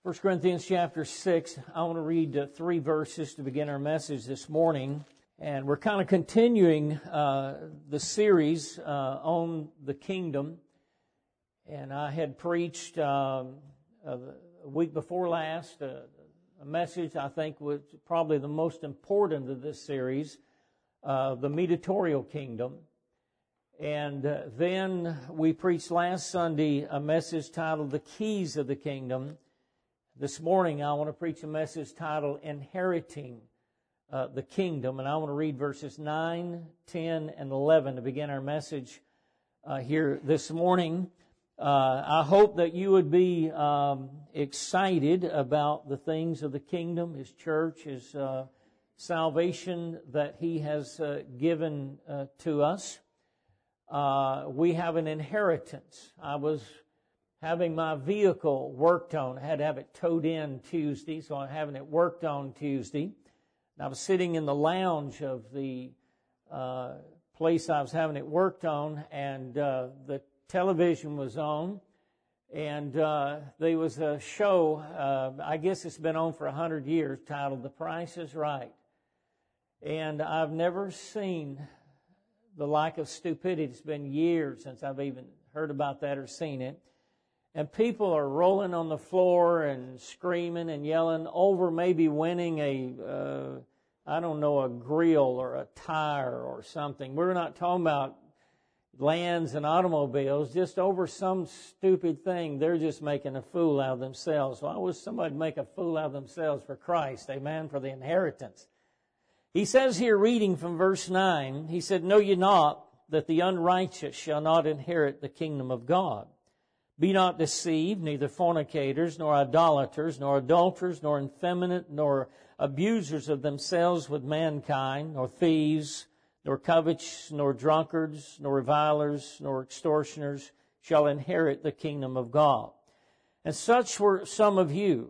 1 Corinthians chapter 6, I want to read 3 verses to begin our message this morning. And we're kind of continuing the series on the kingdom. And I had preached a week before last a message I think was probably the most important of this series, the mediatorial kingdom. And then we preached last Sunday a message titled The Keys of the Kingdom. This morning I want to preach a message titled Inheriting the Kingdom. And I want to read verses 9, 10, and 11 to begin our message here this morning. I hope that you would be excited about the things of the kingdom, His church, His salvation that He has given to us. We have an inheritance. I was having my vehicle worked on. I had to have it towed in Tuesday, so I'm having it worked on Tuesday. And I was sitting in the lounge of the place I was having it worked on, and the television was on, and there was a show, I guess it's been on for 100 years, titled The Price is Right. And I've never seen the like of stupidity. It's been years since I've even heard about that or seen it. And people are rolling on the floor and screaming and yelling over maybe winning a grill or a tire or something. We're not talking about lands and automobiles, just over some stupid thing. They're just making a fool out of themselves. Why would somebody make a fool out of themselves for Christ? Amen, for the inheritance. He says here, reading from verse 9, he said, "Know ye not that the unrighteous shall not inherit the kingdom of God? Be not deceived, neither fornicators, nor idolaters, nor adulterers, nor effeminate, nor abusers of themselves with mankind, nor thieves, nor covetous, nor drunkards, nor revilers, nor extortioners shall inherit the kingdom of God. And such were some of you.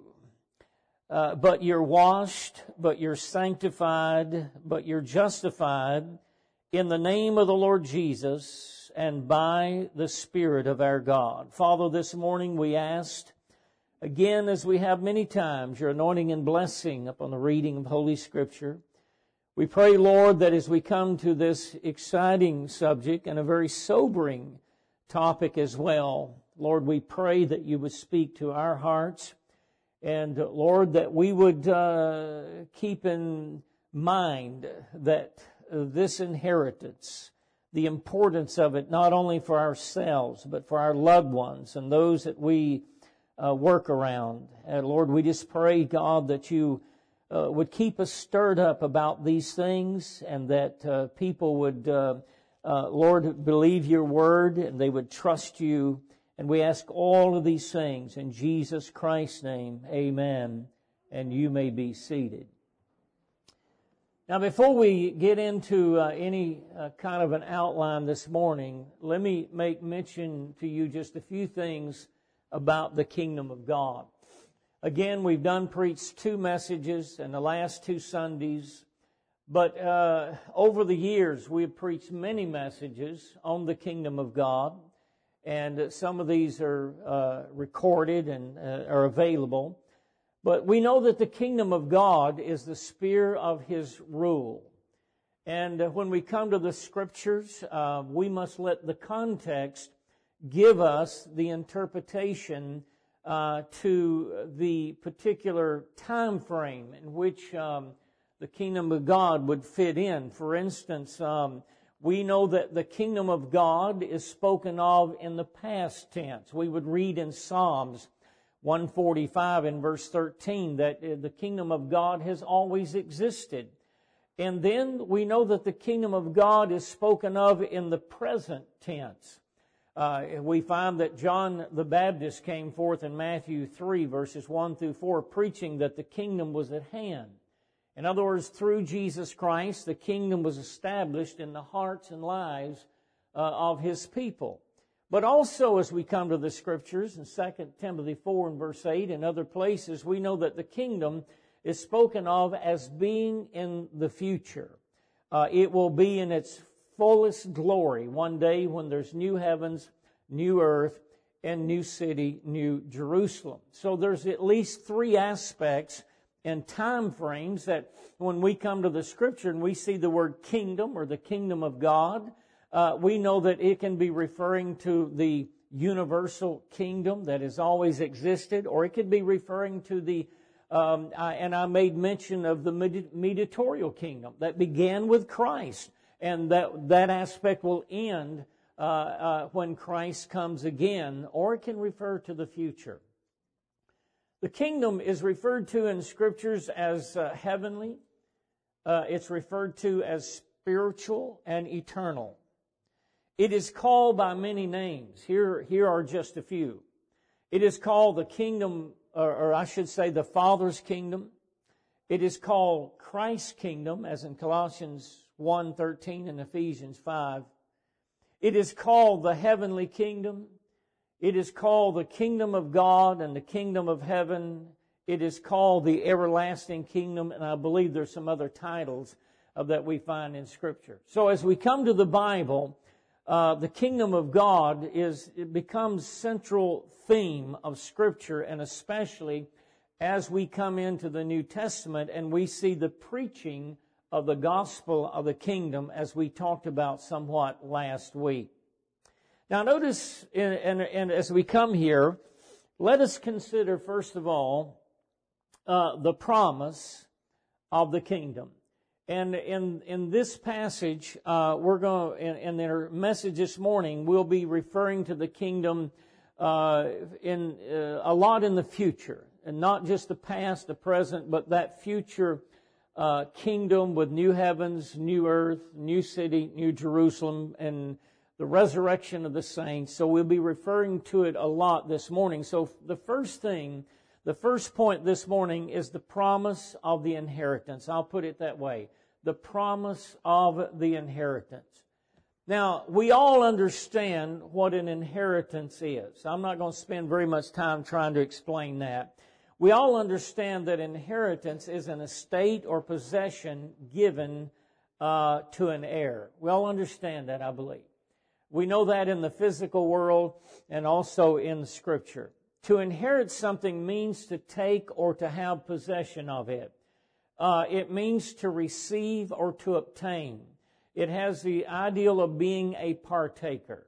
But you're washed, but you're sanctified, but you're justified in the name of the Lord Jesus and by the Spirit of our God." Father, this morning we asked, again as we have many times, your anointing and blessing upon the reading of Holy Scripture. We pray, Lord, that as we come to this exciting subject and a very sobering topic as well, Lord, we pray that you would speak to our hearts. And Lord, that we would keep in mind that this inheritance, the importance of it, not only for ourselves, but for our loved ones and those that we work around. And Lord, we just pray, God, that you would keep us stirred up about these things, and that people would, Lord, believe your word and they would trust you. And we ask all of these things in Jesus Christ's name. Amen. And you may be seated. Now, before we get into any kind of an outline this morning, let me make mention to you just a few things about the kingdom of God. Again, we've preached 2 messages in the last 2 Sundays, but over the years we've preached many messages on the kingdom of God. And some of these are recorded and are available. But we know that the kingdom of God is the sphere of His rule. And when we come to the Scriptures, we must let the context give us the interpretation to the particular time frame in which the kingdom of God would fit in. For instance, we know that the kingdom of God is spoken of in the past tense. We would read in Psalms 145 in verse 13 that the kingdom of God has always existed. And then we know that the kingdom of God is spoken of in the present tense. We find that John the Baptist came forth in Matthew 3 verses 1 through 4 preaching that the kingdom was at hand. In other words, through Jesus Christ, the kingdom was established in the hearts and lives of His people. But also, as we come to the Scriptures, in 2 Timothy 4 and verse 8 and other places, we know that the kingdom is spoken of as being in the future. It will be in its fullest glory one day when there's new heavens, new earth, and New City, New Jerusalem. So there's at least three aspects and time frames that when we come to the Scripture and we see the word kingdom or the kingdom of God, we know that it can be referring to the universal kingdom that has always existed, or it could be referring to the, and I made mention of the mediatorial kingdom that began with Christ, and that aspect will end when Christ comes again, or it can refer to the future. The kingdom is referred to in Scriptures as heavenly. It's referred to as spiritual and eternal. It is called by many names. Here are just a few. It is called the kingdom, or I should say the Father's kingdom. It is called Christ's kingdom, as in Colossians 1:13 and Ephesians 5. It is called the heavenly kingdom. It is called the kingdom of God and the kingdom of heaven. It is called the everlasting kingdom, and I believe there's some other titles that we find in Scripture. So as we come to the Bible, the kingdom of God it becomes central theme of Scripture, and especially as we come into the New Testament and we see the preaching of the gospel of the kingdom, as we talked about somewhat last week. Now notice, and as we come here, let us consider first of all the promise of the kingdom. And in this passage, we're going in our message this morning, we'll be referring to the kingdom in a lot in the future, and not just the past, the present, but that future kingdom with new heavens, new earth, new city, new Jerusalem, and the resurrection of the saints. So we'll be referring to it a lot this morning. So the first point this morning is the promise of the inheritance. I'll put it that way. The promise of the inheritance. Now, we all understand what an inheritance is. I'm not going to spend very much time trying to explain that. We all understand that inheritance is an estate or possession given to an heir. We all understand that, I believe. We know that in the physical world and also in Scripture. To inherit something means to take or to have possession of it. It means to receive or to obtain. It has the ideal of being a partaker.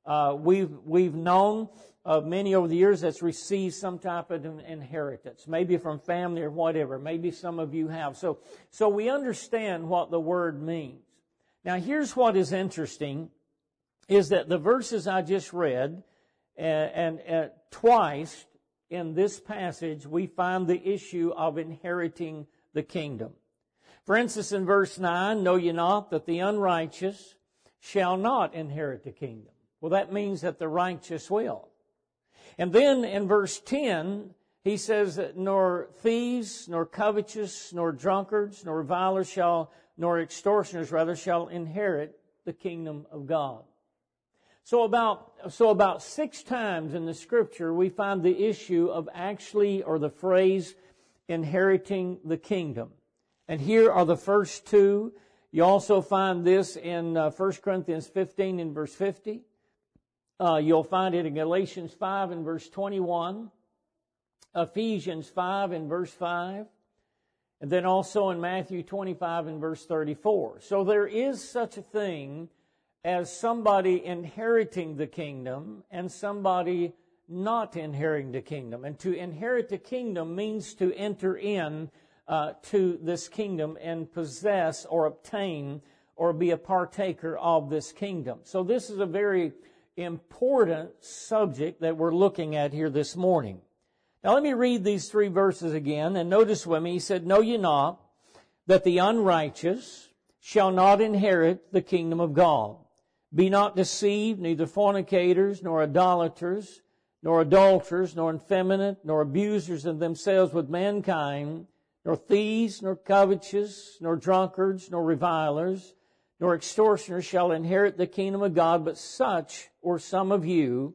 We've known of many over the years that's received some type of inheritance, maybe from family or whatever. Maybe some of you have. So we understand what the word means. Now here's what is interesting, is that the verses I just read, and twice in this passage we find the issue of inheriting the kingdom. For instance, in verse 9, know ye not that the unrighteous shall not inherit the kingdom? Well, that means that the righteous will. And then in verse 10, he says that nor thieves, nor covetous, nor drunkards, nor revilers nor extortioners shall inherit the kingdom of God. So about 6 times in the Scripture we find the issue of actually, or the phrase, inheriting the kingdom. And here are the first 2. You also find this in 1 Corinthians 15 and verse 50. You'll find it in Galatians 5 and verse 21. Ephesians 5 and verse 5. And then also in Matthew 25 and verse 34. So there is such a thing as somebody inheriting the kingdom and somebody not inheriting the kingdom. And to inherit the kingdom means to enter in to this kingdom and possess or obtain or be a partaker of this kingdom. So this is a very important subject that we're looking at here this morning. Now let me read these 3 verses again, and notice with me, he said, know ye not that the unrighteous shall not inherit the kingdom of God? Be not deceived, neither fornicators, nor idolaters, nor adulterers, nor effeminate, nor abusers of themselves with mankind, nor thieves, nor covetous, nor drunkards, nor revilers, nor extortioners shall inherit the kingdom of God. But such were some of you,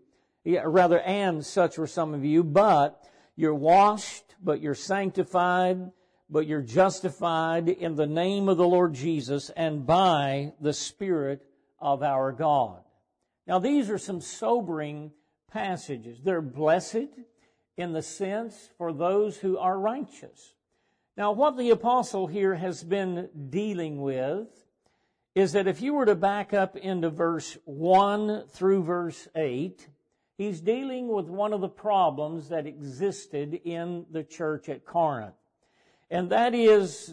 such were some of you, but you're washed, but you're sanctified, but you're justified in the name of the Lord Jesus and by the Spirit of our God. Now these are some sobering passages. They're blessed in the sense for those who are righteous. Now, what the apostle here has been dealing with is that if you were to back up into verse 1 through verse 8, he's dealing with one of the problems that existed in the church at Corinth. And that is,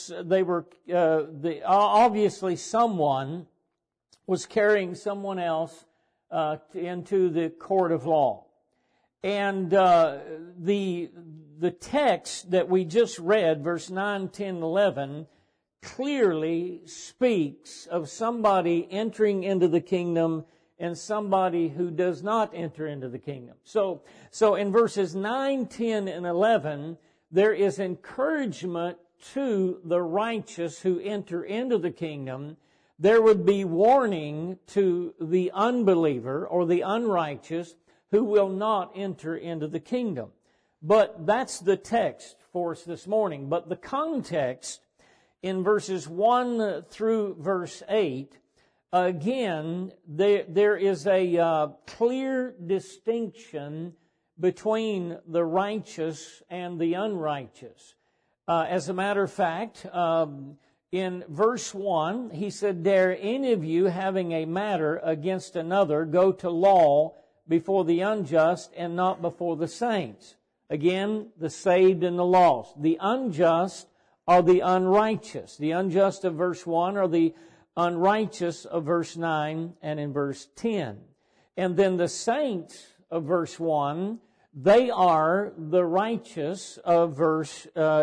obviously someone was carrying someone else into the court of law. And the text that we just read, verse 9, 10, 11, clearly speaks of somebody entering into the kingdom and somebody who does not enter into the kingdom. So in verses 9, 10, and 11, there is encouragement to the righteous who enter into the kingdom. There would be warning to the unbeliever or the unrighteous who will not enter into the kingdom. But that's the text for us this morning. But the context in verses 1 through verse 8, again, there is a clear distinction between the righteous and the unrighteous. As a matter of fact, in verse 1, he said, "Dare any of you, having a matter against another, go to law before the unjust and not before the saints?" Again, the saved and the lost. The unjust are the unrighteous. The unjust of verse 1 are the unrighteous of verse 9 and in verse 10. And then the saints of verse 1, they are the righteous of verse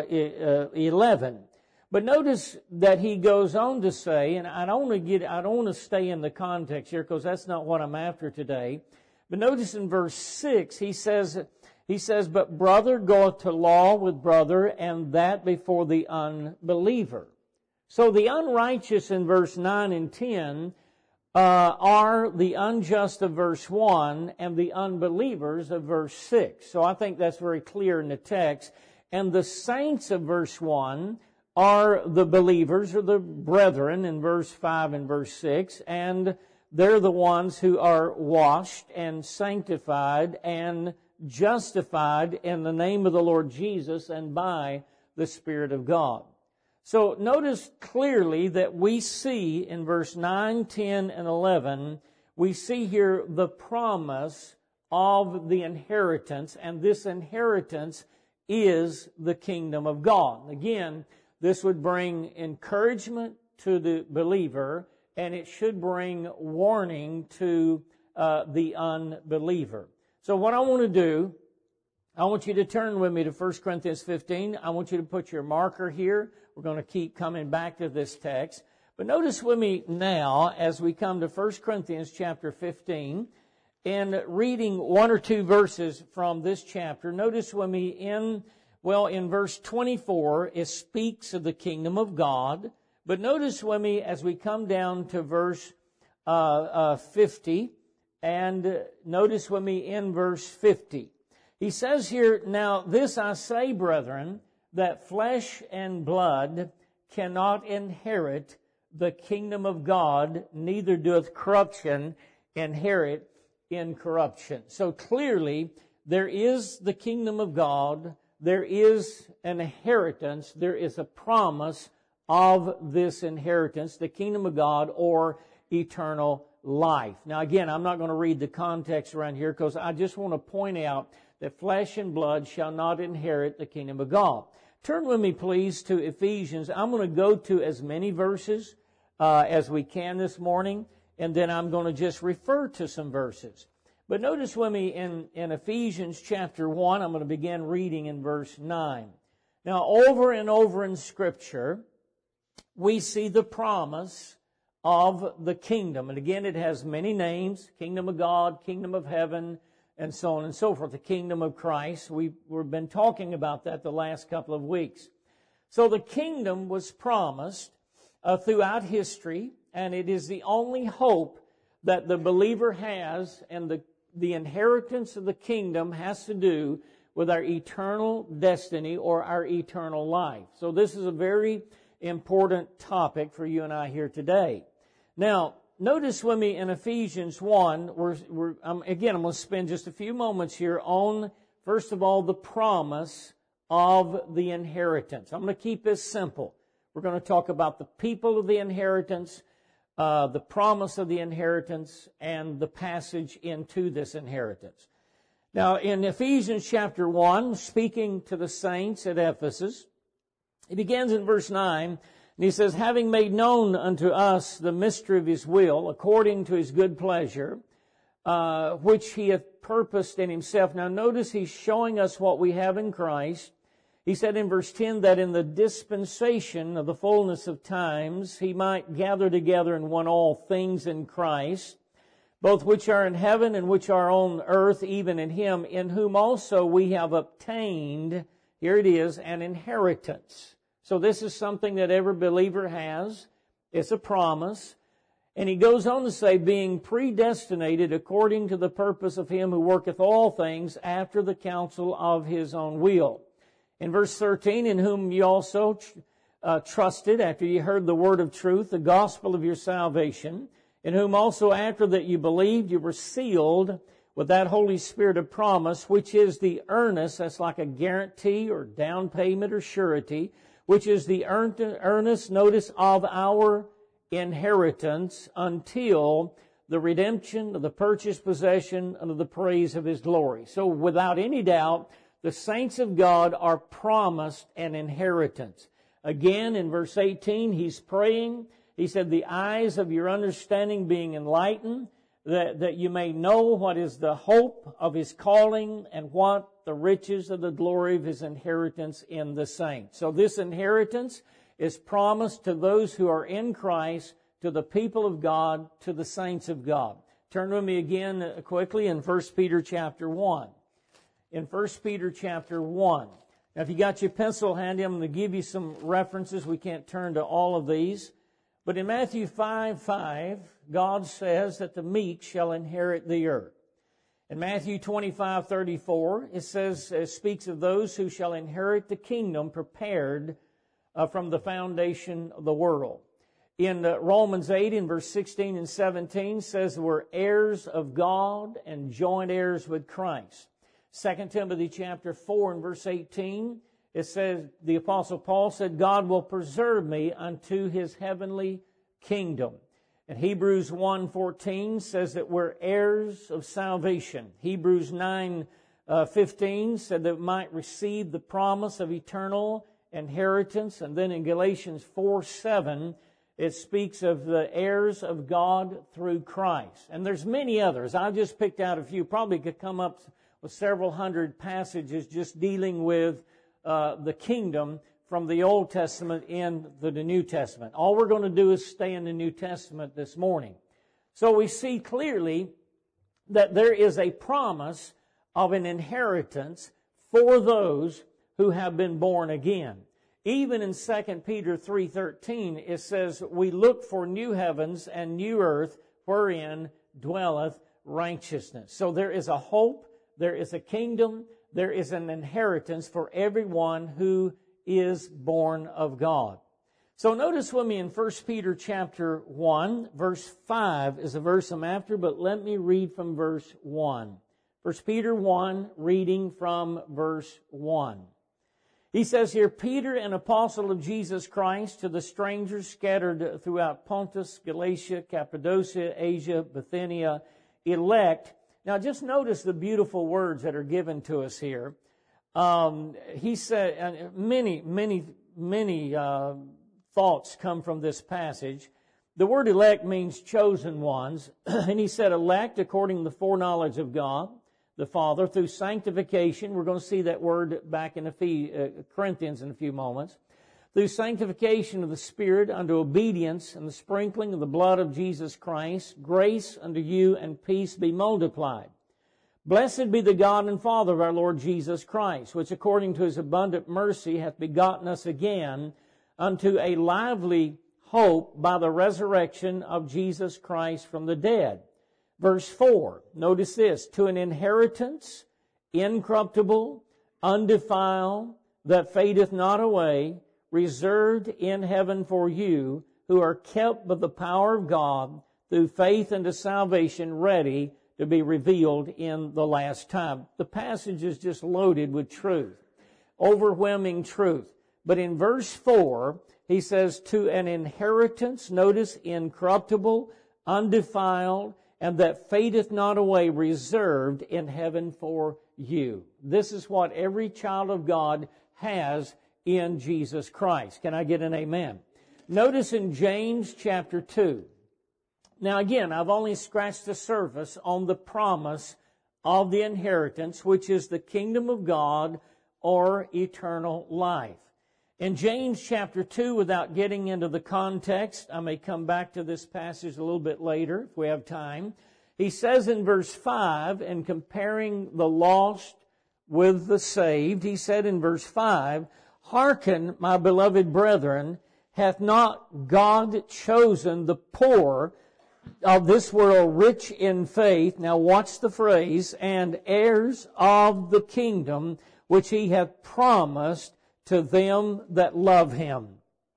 11. But notice that he goes on to say, and I don't want to stay in the context here because that's not what I'm after today. But notice in verse 6, he says, "But brother goeth to law with brother, and that before the unbeliever." So the unrighteous in verse 9 and 10 are the unjust of verse 1 and the unbelievers of verse 6. So I think that's very clear in the text. And the saints of verse 1 are the believers or the brethren in verse 5 and verse 6, and they're the ones who are washed and sanctified and justified in the name of the Lord Jesus and by the Spirit of God. So notice clearly that we see in verse 9, 10, and 11, we see here the promise of the inheritance, and this inheritance is the kingdom of God. Again, this would bring encouragement to the believer, and it should bring warning to the unbeliever. So what I want to do, I want you to turn with me to 1 Corinthians 15. I want you to put your marker here. We're going to keep coming back to this text. But notice with me now as we come to 1 Corinthians chapter 15 and reading one or two verses from this chapter. Notice with me in verse 24, it speaks of the kingdom of God. But notice with me as we come down to verse 50, and notice with me in verse 50. He says here, "Now this I say, brethren, that flesh and blood cannot inherit the kingdom of God, neither doeth corruption inherit incorruption." So clearly, there is the kingdom of God, there is an inheritance, there is a promise of this inheritance, the kingdom of God or eternal life. Now again, I'm not going to read the context around here because I just want to point out that flesh and blood shall not inherit the kingdom of God. Turn with me please to Ephesians. I'm going to go to as many verses as we can this morning, and then I'm going to just refer to some verses. But notice with me in Ephesians chapter 1, I'm going to begin reading in verse 9. Now over and over in Scripture, we see the promise of the kingdom. And again, it has many names: kingdom of God, kingdom of heaven, and so on and so forth. The kingdom of Christ. We've been talking about that the last couple of weeks. So the kingdom was promised throughout history, and it is the only hope that the believer has, and the inheritance of the kingdom has to do with our eternal destiny or our eternal life. So this is a very important topic for you and I here today. Now, notice with me in Ephesians 1, I'm going to spend just a few moments here on, first of all, the promise of the inheritance. I'm going to keep this simple. We're going to talk about the people of the inheritance, the promise of the inheritance, and the passage into this inheritance. Now, in Ephesians chapter 1, speaking to the saints at Ephesus, he begins in verse 9, and he says, having made known unto us the mystery of His will, according to His good pleasure, which He hath purposed in Himself. Now, notice He's showing us what we have in Christ. He said in verse 10 that in the dispensation of the fullness of times, He might gather together in one all things in Christ, both which are in heaven and which are on earth, even in Him, in whom also we have obtained, here it is, an inheritance. So this is something that every believer has. It's a promise. And he goes on to say, being predestinated according to the purpose of Him who worketh all things after the counsel of His own will. In verse 13, in whom ye also trusted after ye heard the word of truth, the gospel of your salvation, in whom also after that you believed, you were sealed with that Holy Spirit of promise, which is the earnest, that's like a guarantee or down payment or surety, which is the earnest, notice, of our inheritance until the redemption of the purchased possession unto the praise of His glory. So without any doubt, the saints of God are promised an inheritance. Again, in verse 18, he's praying. He said, the eyes of your understanding being enlightened, that you may know what is the hope of His calling and what the riches of the glory of His inheritance in the saints. So this inheritance is promised to those who are in Christ, to the people of God, to the saints of God. Turn with me again quickly in 1 Peter chapter 1. In 1 Peter chapter 1. Now, if you got your pencil handy, I'm going to give you some references. We can't turn to all of these. But in Matthew 5:5, God says that the meek shall inherit the earth. In Matthew 25:34, it speaks of those who shall inherit the kingdom prepared from the foundation of the world. In Romans 8, in verse 16 and 17, says we're heirs of God and joint heirs with Christ. 2 Timothy chapter 4 and verse 18, it says, the Apostle Paul said, God will preserve me unto His heavenly kingdom. And Hebrews 1:14 says that we're heirs of salvation. Hebrews 9:15 said that we might receive the promise of eternal inheritance. And then in Galatians 4:7, it speaks of the heirs of God through Christ. And there's many others. I just picked out a few. Probably could come up with several hundred passages just dealing with the kingdom from the Old Testament and the New Testament. All we're going to do is stay in the New Testament this morning. So we see clearly that there is a promise of an inheritance for those who have been born again. Even in 2 Peter 3:13, it says, we look for new heavens and new earth wherein dwelleth righteousness. So there is a hope, there is a kingdom, there is an inheritance for everyone who is born of God. So notice with me in 1 Peter chapter 1, verse 5 is a verse I'm after, but let me read from verse 1. 1 Peter 1, reading from verse 1. He says here, Peter, an apostle of Jesus Christ, to the strangers scattered throughout Pontus, Galatia, Cappadocia, Asia, Bithynia, elect. Now just notice the beautiful words that are given to us here. He said, many thoughts come from this passage. The word elect means chosen ones. And he said elect according to the foreknowledge of God, the Father, through sanctification. We're going to see that word back in Corinthians in a few moments. Through sanctification of the Spirit unto obedience and the sprinkling of the blood of Jesus Christ, grace unto you and peace be multiplied. Blessed be the God and Father of our Lord Jesus Christ, which according to His abundant mercy hath begotten us again unto a lively hope by the resurrection of Jesus Christ from the dead. Verse 4, notice this, to an inheritance incorruptible, undefiled, that fadeth not away, reserved in heaven for you, who are kept by the power of God through faith unto salvation, ready to be revealed in the last time. The passage is just loaded with truth, overwhelming truth. But in verse 4, he says, to an inheritance, notice, incorruptible, undefiled, and that fadeth not away, reserved in heaven for you. This is what every child of God has in Jesus Christ. Can I get an amen? Notice in James chapter 2. Now again, I've only scratched the surface on the promise of the inheritance, which is the kingdom of God or eternal life. In James chapter 2, without getting into the context, I may come back to this passage a little bit later if we have time. He says in verse 5, in comparing the lost with the saved, he said in verse 5, hearken, my beloved brethren, hath not God chosen the poor of this world rich in faith, now watch the phrase, and heirs of the kingdom which he hath promised to them that love him.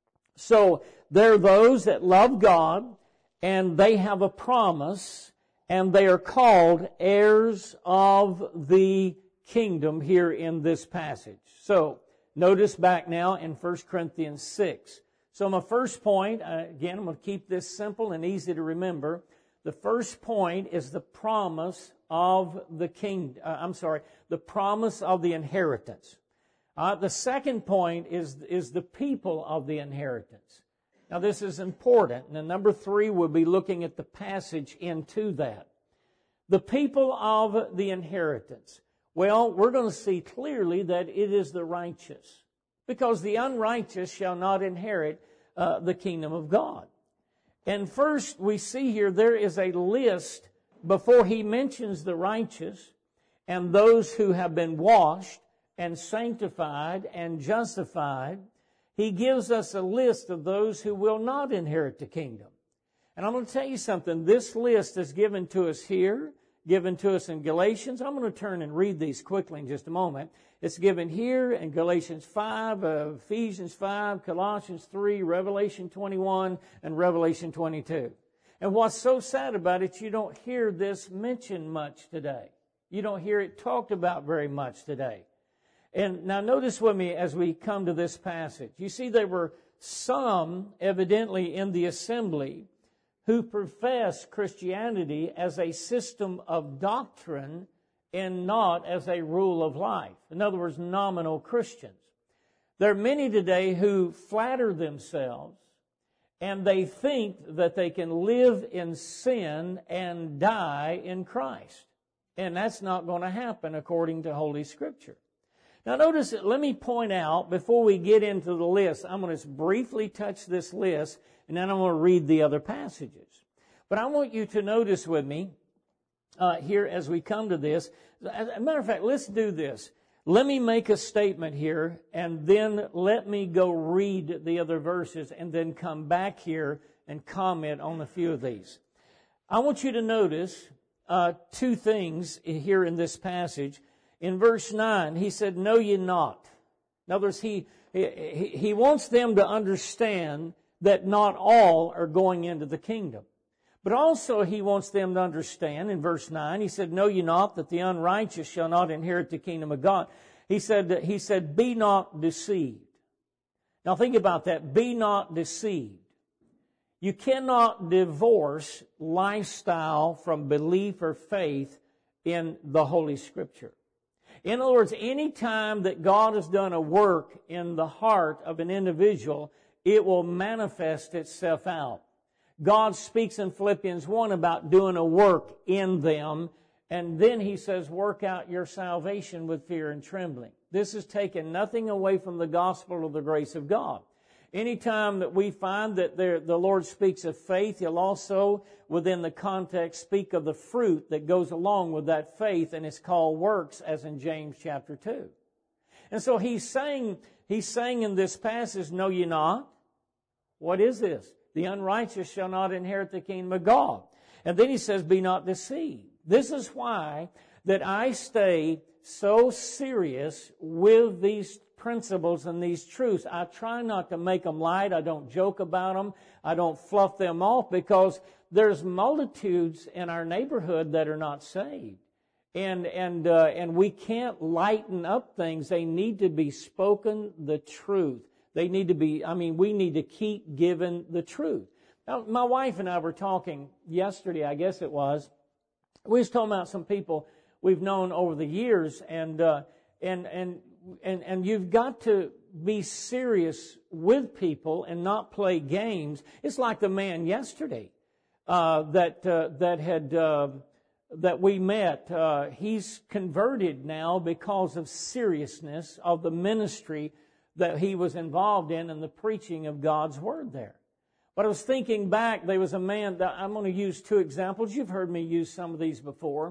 So there are those that love God, and they have a promise, and they are called heirs of the kingdom here in this passage. So notice back now in 1 Corinthians 6. So my first point, again, I'm going to keep this simple and easy to remember. The first point is the promise of the the promise of the inheritance. The second point is the people of the inheritance. Now this is important. And number 3, we'll be looking at the passage into that. The people of the inheritance. Well, we're going to see clearly that it is the righteous. Because the unrighteous shall not inherit the kingdom of God. And first we see here there is a list before he mentions the righteous and those who have been washed and sanctified and justified. He gives us a list of those who will not inherit the kingdom. And I'm going to tell you something. This list is given to us here, given to us in Galatians. I'm going to turn and read these quickly in just a moment. It's given here in Galatians 5, Ephesians 5, Colossians 3, Revelation 21, and Revelation 22. And what's so sad about it, you don't hear this mentioned much today. You don't hear it talked about very much today. And now notice with me as we come to this passage. You see, there were some, evidently in the assembly, who profess Christianity as a system of doctrine and not as a rule of life. In other words, nominal Christians. There are many today who flatter themselves and they think that they can live in sin and die in Christ. And that's not going to happen according to Holy Scripture. Now notice, let me point out, before we get into the list, I'm going to briefly touch this list, and then I'm going to read the other passages. But I want you to notice with me, here as we come to this. As a matter of fact, let's do this. Let me make a statement here, and then let me go read the other verses, and then come back here and comment on a few of these. I want you to notice two things here in this passage. In verse 9, he said, know ye not. In other words, he wants them to understand that not all are going into the kingdom. But also he wants them to understand, in verse 9, he said, know ye not that the unrighteous shall not inherit the kingdom of God. He said, be not deceived. Now think about that. Be not deceived. You cannot divorce lifestyle from belief or faith in the Holy Scripture. In other words, any time that God has done a work in the heart of an individual, it will manifest itself out. God speaks in Philippians 1 about doing a work in them, and then he says, work out your salvation with fear and trembling. This is taking nothing away from the gospel or the grace of God. Anytime that we find that the Lord speaks of faith, He'll also, within the context, speak of the fruit that goes along with that faith, and it's called works, as in James chapter 2. And so he's saying in this passage, know ye not? What is this? The unrighteous shall not inherit the kingdom of God. And then he says, be not deceived. This is why that I stay so serious with these principles and these truths. I try not to make them light. I don't joke about them. I don't fluff them off, because there's multitudes in our neighborhood that are not saved. And we can't lighten up things. They need to be spoken the truth. They need to be, we need to keep giving the truth. Now, my wife and I were talking yesterday, I guess it was. We was talking about some people we've known over the years, and you've got to be serious with people and not play games. It's like the man yesterday that we met. He's converted now because of seriousness of the ministry that he was involved in and the preaching of God's Word there. But I was thinking back, there was a man that I'm going to use two examples. You've heard me use some of these before.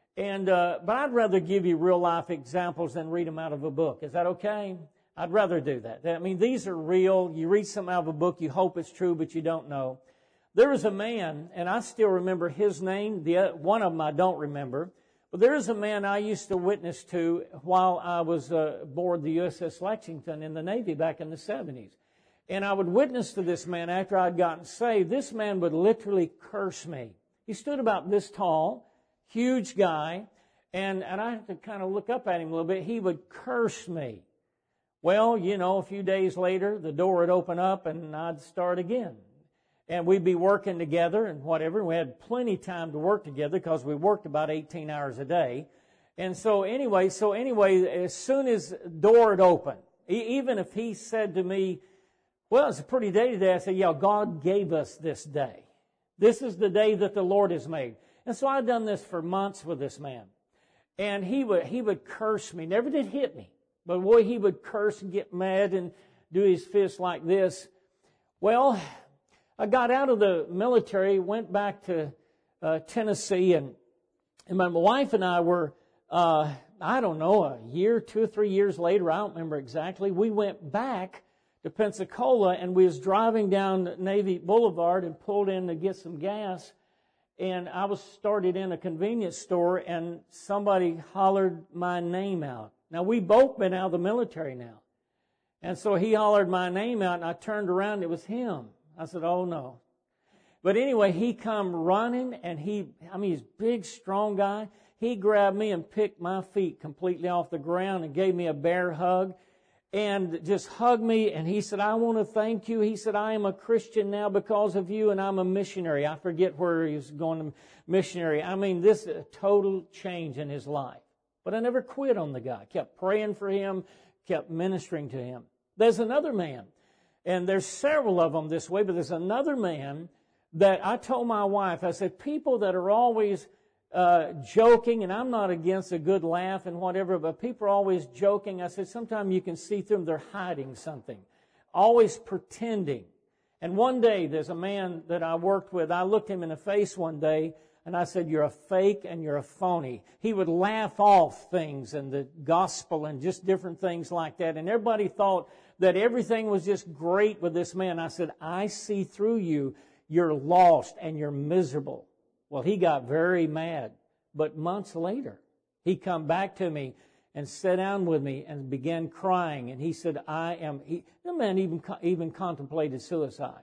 But I'd rather give you real life examples than read them out of a book. Is that okay? I'd rather do that. These are real. You read something out of a book, you hope it's true, but you don't know. There was a man, and I still remember his name. One of them I don't remember. But there is a man I used to witness to while I was aboard the USS Lexington in the Navy back in the 70s. And I would witness to this man after I'd gotten saved. This man would literally curse me. He stood about this tall, huge guy, and I had to kind of look up at him a little bit. He would curse me. Well, a few days later, the door would open up and I'd start again. And we'd be working together and whatever. We had plenty of time to work together because we worked about 18 hours a day. And so anyway, as soon as the door would open, even if he said to me, well, it's a pretty day today, I said, yeah, God gave us this day. This is the day that the Lord has made. And so I'd done this for months with this man. And he would curse me. Never did hit me. But boy, he would curse and get mad and do his fist like this. Well, I got out of the military, went back to Tennessee, and my wife and I were, a year, 2 or 3 years later, I don't remember exactly, we went back to Pensacola, and we was driving down Navy Boulevard and pulled in to get some gas, and I was started in a convenience store, and somebody hollered my name out. Now, we both been out of the military now. And so he hollered my name out, and I turned around, and it was him. I said, oh, no. But anyway, he come running, and he's a big, strong guy. He grabbed me and picked my feet completely off the ground and gave me a bear hug and just hugged me. And he said, I want to thank you. He said, I am a Christian now because of you, and I'm a missionary. I forget where he was going to missionary. This is a total change in his life. But I never quit on the guy. Kept praying for him, kept ministering to him. There's another man. And there's several of them this way, but there's another man that I told my wife, I said, people that are always joking, and I'm not against a good laugh and whatever, but people are always joking. I said, sometimes you can see through them, they're hiding something, always pretending. And one day, there's a man that I worked with, I looked him in the face one day, and I said, you're a fake and you're a phony. He would laugh off things and the gospel and just different things like that. And everybody thought that everything was just great with this man. I said, I see through you. You're lost and you're miserable. Well, he got very mad. But months later, he come back to me and sat down with me and began crying. And he said, the man even contemplated suicide.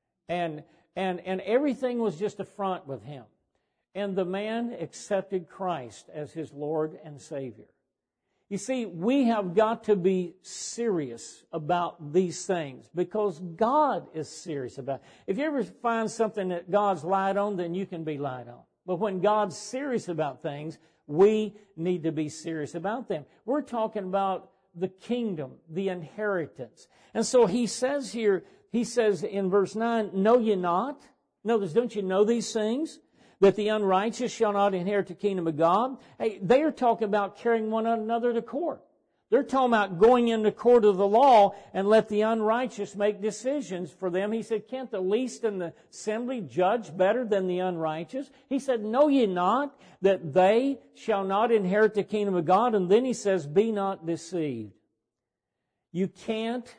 And everything was just a front with him. And the man accepted Christ as his Lord and Savior. You see, we have got to be serious about these things because God is serious about it. If you ever find something that God's lied on, then you can be lied on. But when God's serious about things, we need to be serious about them. We're talking about the kingdom, the inheritance. And so he says in verse 9, know ye not? Notice, don't you know these things? That the unrighteous shall not inherit the kingdom of God. Hey, they are talking about carrying one another to court. They're talking about going into court of the law and let the unrighteous make decisions for them. He said, can't the least in the assembly judge better than the unrighteous? He said, know ye not that they shall not inherit the kingdom of God? And then he says, be not deceived. You can't.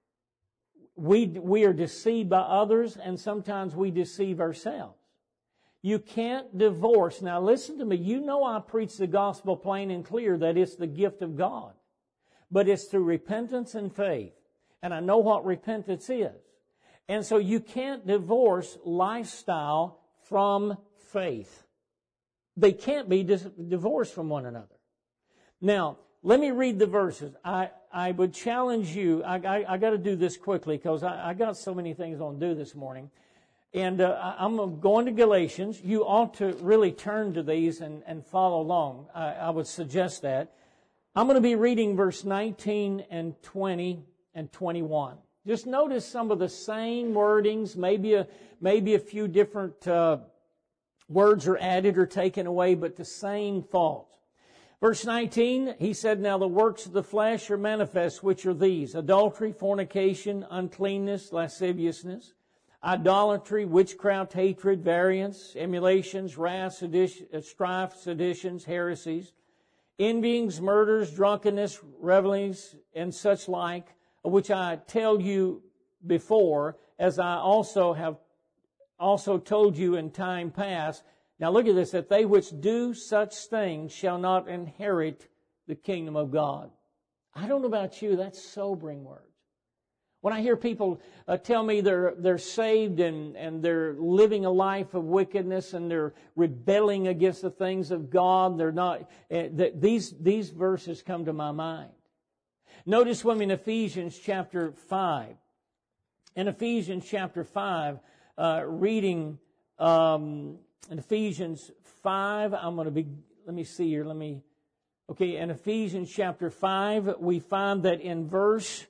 We are deceived by others, and sometimes we deceive ourselves. You can't divorce. Now listen to me. You know I preach the gospel plain and clear that it's the gift of God. but it's through repentance and faith. And I know what repentance is. And so you can't divorce lifestyle from faith. They can't be divorced from one another. Now, let me read the verses. I would challenge you. I got to do this quickly because I got so many things I want to do this morning. And I'm going to Galatians. You ought to really turn to these and follow along. I would suggest that. I'm going to be reading verse 19 and 20 and 21. Just notice some of the same wordings, maybe a few different words are added or taken away, but the same thought. Verse 19, he said, "Now the works of the flesh are manifest, which are these: adultery, fornication, uncleanness, lasciviousness, idolatry, witchcraft, hatred, variance, emulations, wrath, strife, seditions, heresies, envyings, murders, drunkenness, revelings, and such like, of which I tell you before, as I also have told you in time past." Now look at this, "that they which do such things shall not inherit the kingdom of God." I don't know about you, that's sobering words. When I hear people tell me they're saved and they're living a life of wickedness and they're rebelling against the things of God, they're not. These verses come to my mind. Notice with me in Ephesians chapter 5. In Ephesians chapter 5, reading in Ephesians 5, let me see here, okay, in Ephesians chapter 5, we find that in verse,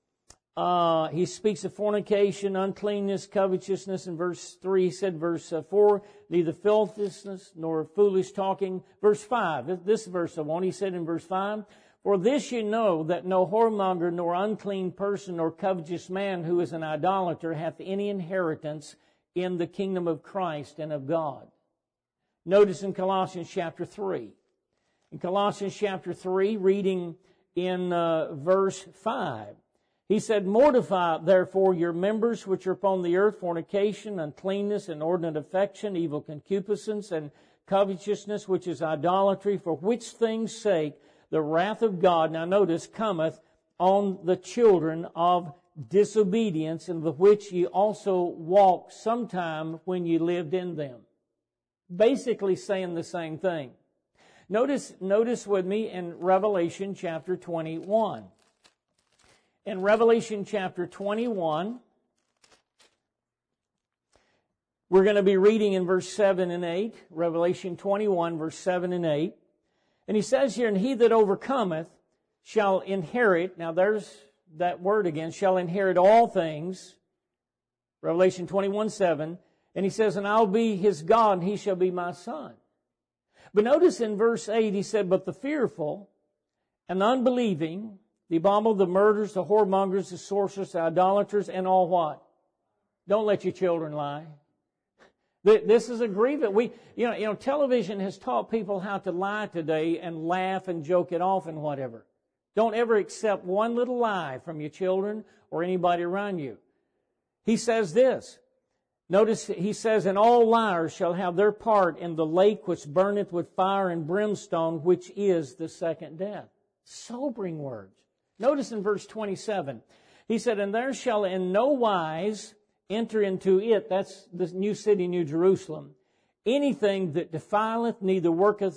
he speaks of fornication, uncleanness, covetousness. In verse 3, he said, verse 4, neither filthiness nor foolish talking. Verse 5, this verse I want, he said in verse 5, "For this you know, that no whoremonger, nor unclean person, nor covetous man who is an idolater hath any inheritance in the kingdom of Christ and of God." Notice in Colossians chapter 3. In Colossians chapter 3, reading in verse 5, he said, "Mortify therefore your members which are upon the earth, fornication, uncleanness, inordinate affection, evil concupiscence, and covetousness, which is idolatry, for which things' sake the wrath of God," now notice, "cometh on the children of disobedience, in the which ye also walked sometime when ye lived in them." Basically saying the same thing. Notice with me in Revelation chapter 21. In Revelation chapter 21, we're going to be reading in verse 7 and 8. Revelation 21, verse 7 and 8. And he says here, "And he that overcometh shall inherit," now there's that word again, "shall inherit all things." Revelation 21, 7. And he says, "And I'll be his God, and he shall be my son." But notice in verse 8, he said, "But the fearful and the unbelieving, the abominable, the murderers, the whoremongers, the sorcerers, the idolaters, and all what?" Don't let your children lie. This is a grievance. Television has taught people how to lie today and laugh and joke it off and whatever. Don't ever accept one little lie from your children or anybody around you. He says this. Notice he says, "And all liars shall have their part in the lake which burneth with fire and brimstone, which is the second death." Sobering words. Notice in verse 27, he said, "And there shall in no wise enter into it," that's the new city, New Jerusalem, "anything that defileth, neither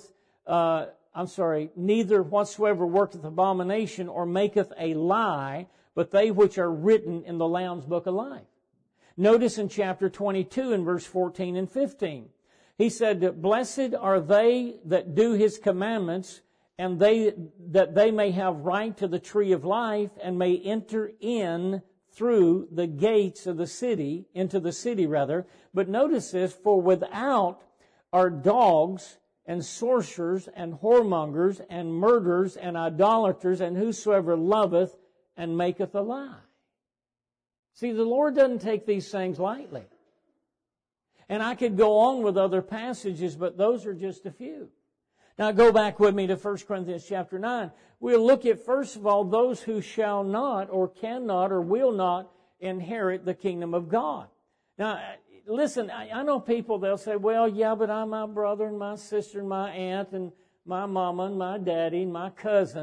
whatsoever worketh abomination or maketh a lie, but they which are written in the Lamb's book of life." Notice in chapter 22 in verse 14 and 15. He said, "Blessed are they that do his commandments, and that they may have right to the tree of life, and may enter in through the gates of the city," into the city rather. But notice this, "For without are dogs and sorcerers and whoremongers and murderers and idolaters, and whosoever loveth and maketh a lie." See, the Lord doesn't take these things lightly. And I could go on with other passages, but those are just a few. Now go back with me to 1 Corinthians chapter 9. We'll look at, first of all, those who shall not or cannot or will not inherit the kingdom of God. Now, listen, I know people, they'll say, "Well, yeah, but my brother and my sister and my aunt and my mama and my daddy and my cousin,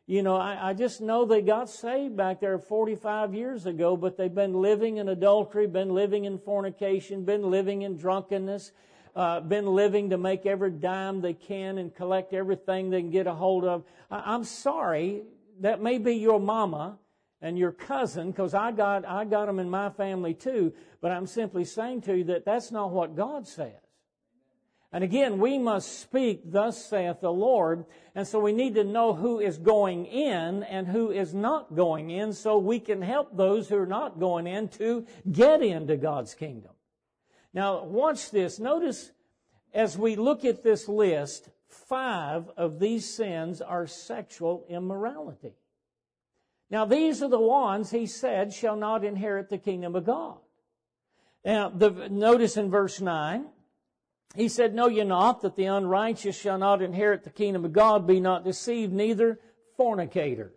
I just know they got saved back there 45 years ago, but they've been living in adultery, been living in fornication, been living in drunkenness, been living to make every dime they can and collect everything they can get a hold of. I'm sorry, that may be your mama and your cousin, because I got them in my family too, but I'm simply saying to you that that's not what God says. And again, we must speak, thus saith the Lord, and so we need to know who is going in and who is not going in, so we can help those who are not going in to get into God's kingdom. Now, watch this. Notice, as we look at this list, 5 of these sins are sexual immorality. Now, these are the ones, he said, shall not inherit the kingdom of God. Now, notice in verse 9, he said, know ye not that the unrighteous shall not inherit the kingdom of God? Be not deceived, neither fornicators.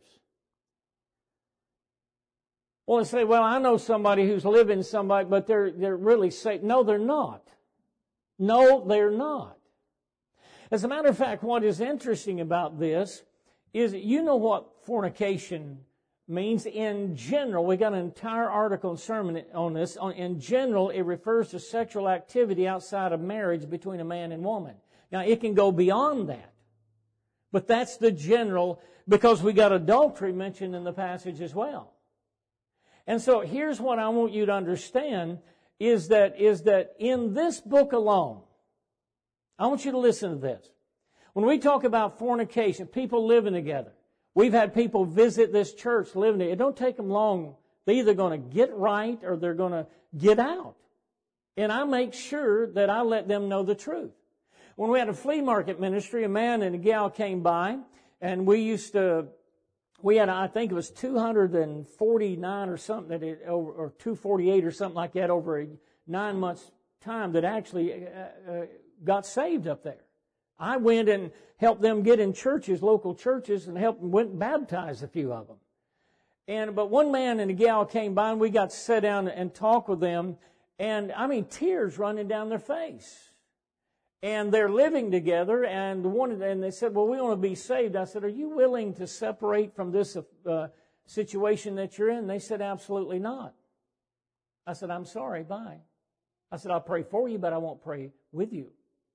Well, they say, well, I know somebody who's living somebody, but they're really saved. No, they're not. No, they're not. As a matter of fact, what is interesting about this is, you know what fornication means in general. We got an entire article and sermon on this. In general, it refers to sexual activity outside of marriage between a man and woman. Now, it can go beyond that. But that's the general, because we got adultery mentioned in the passage as well. And so here's what I want you to understand is that in this book alone, I want you to listen to this. When we talk about fornication, people living together, we've had people visit this church living together. It don't take them long. They're either going to get right or they're going to get out. And I make sure that I let them know the truth. When we had a flea market ministry, a man and a gal came by, and we had, I think it was 249 or something, or 248 or something like that over a 9 months time that actually got saved up there. I went and helped them get in churches, local churches, and went and baptized a few of them. But one man and a gal came by, and we got to sit down and talk with them, and tears running down their face. And they're living together, and they said, well, we want to be saved. I said, are you willing to separate from this situation that you're in? They said, absolutely not. I said, I'm sorry, bye. I said, I'll pray for you, but I won't pray with you.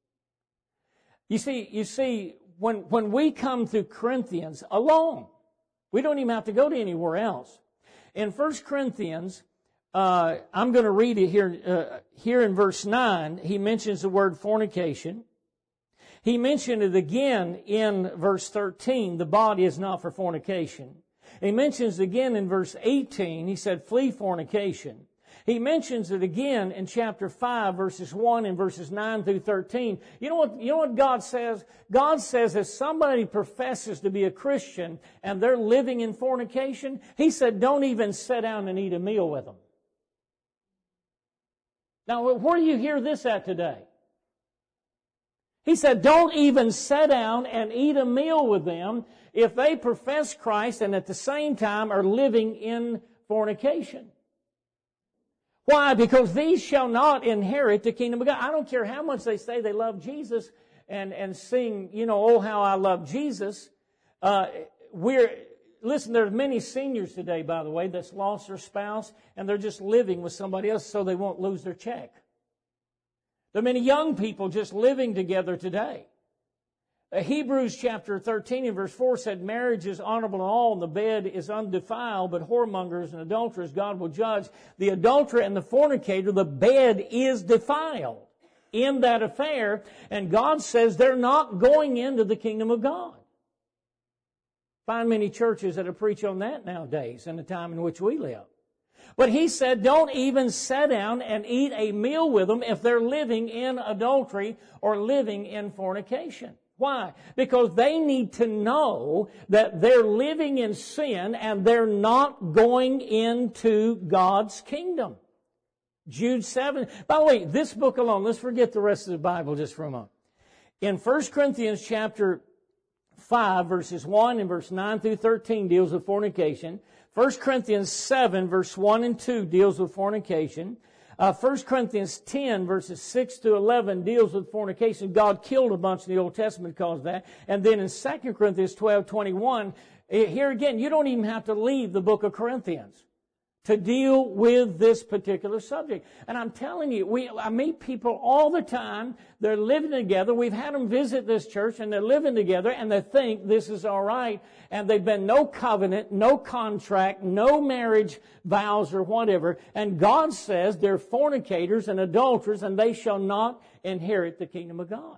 You see, when we come through Corinthians alone, we don't even have to go to anywhere else. In 1 Corinthians, I'm going to read it here in verse 9. He mentions the word fornication. He mentioned it again in verse 13. The body is not for fornication. He mentions it again in verse 18. He said, flee fornication. He mentions it again in chapter 5, verses 1 and verses 9 through 13. You know what God says? God says if somebody professes to be a Christian and they're living in fornication, He said, don't even sit down and eat a meal with them. Now, where do you hear this at today? He said, don't even sit down and eat a meal with them if they profess Christ and at the same time are living in fornication. Why? Because these shall not inherit the kingdom of God. I don't care how much they say they love Jesus and sing, oh, how I love Jesus. Listen, there are many seniors today, by the way, that's lost their spouse, and they're just living with somebody else so they won't lose their check. There are many young people just living together today. Hebrews chapter 13 and verse 4 said, marriage is honorable in all, and the bed is undefiled, but whoremongers and adulterers God will judge. The adulterer and the fornicator, the bed is defiled in that affair, and God says they're not going into the kingdom of God. Find many churches that preach on that nowadays in the time in which we live. But He said, don't even sit down and eat a meal with them if they're living in adultery or living in fornication. Why? Because they need to know that they're living in sin and they're not going into God's kingdom. Jude 7. By the way, this book alone, let's forget the rest of the Bible just for a moment. In 1 Corinthians chapter 5, verses 1 and verse 9 through 13 deals with fornication. 1 Corinthians 7, verse 1 and 2 deals with fornication. 1 Corinthians 10, verses 6 to 11 deals with fornication. God killed a bunch in the Old Testament because of that. And then in 2 Corinthians 12, 21, Here again, you don't even have to leave the book of Corinthians to deal with this particular subject. And I'm telling you, I meet people all the time. They're living together. We've had them visit this church, and they're living together, and they think this is all right. And they've been no covenant, no contract, no marriage vows or whatever. And God says they're fornicators and adulterers, and they shall not inherit the kingdom of God.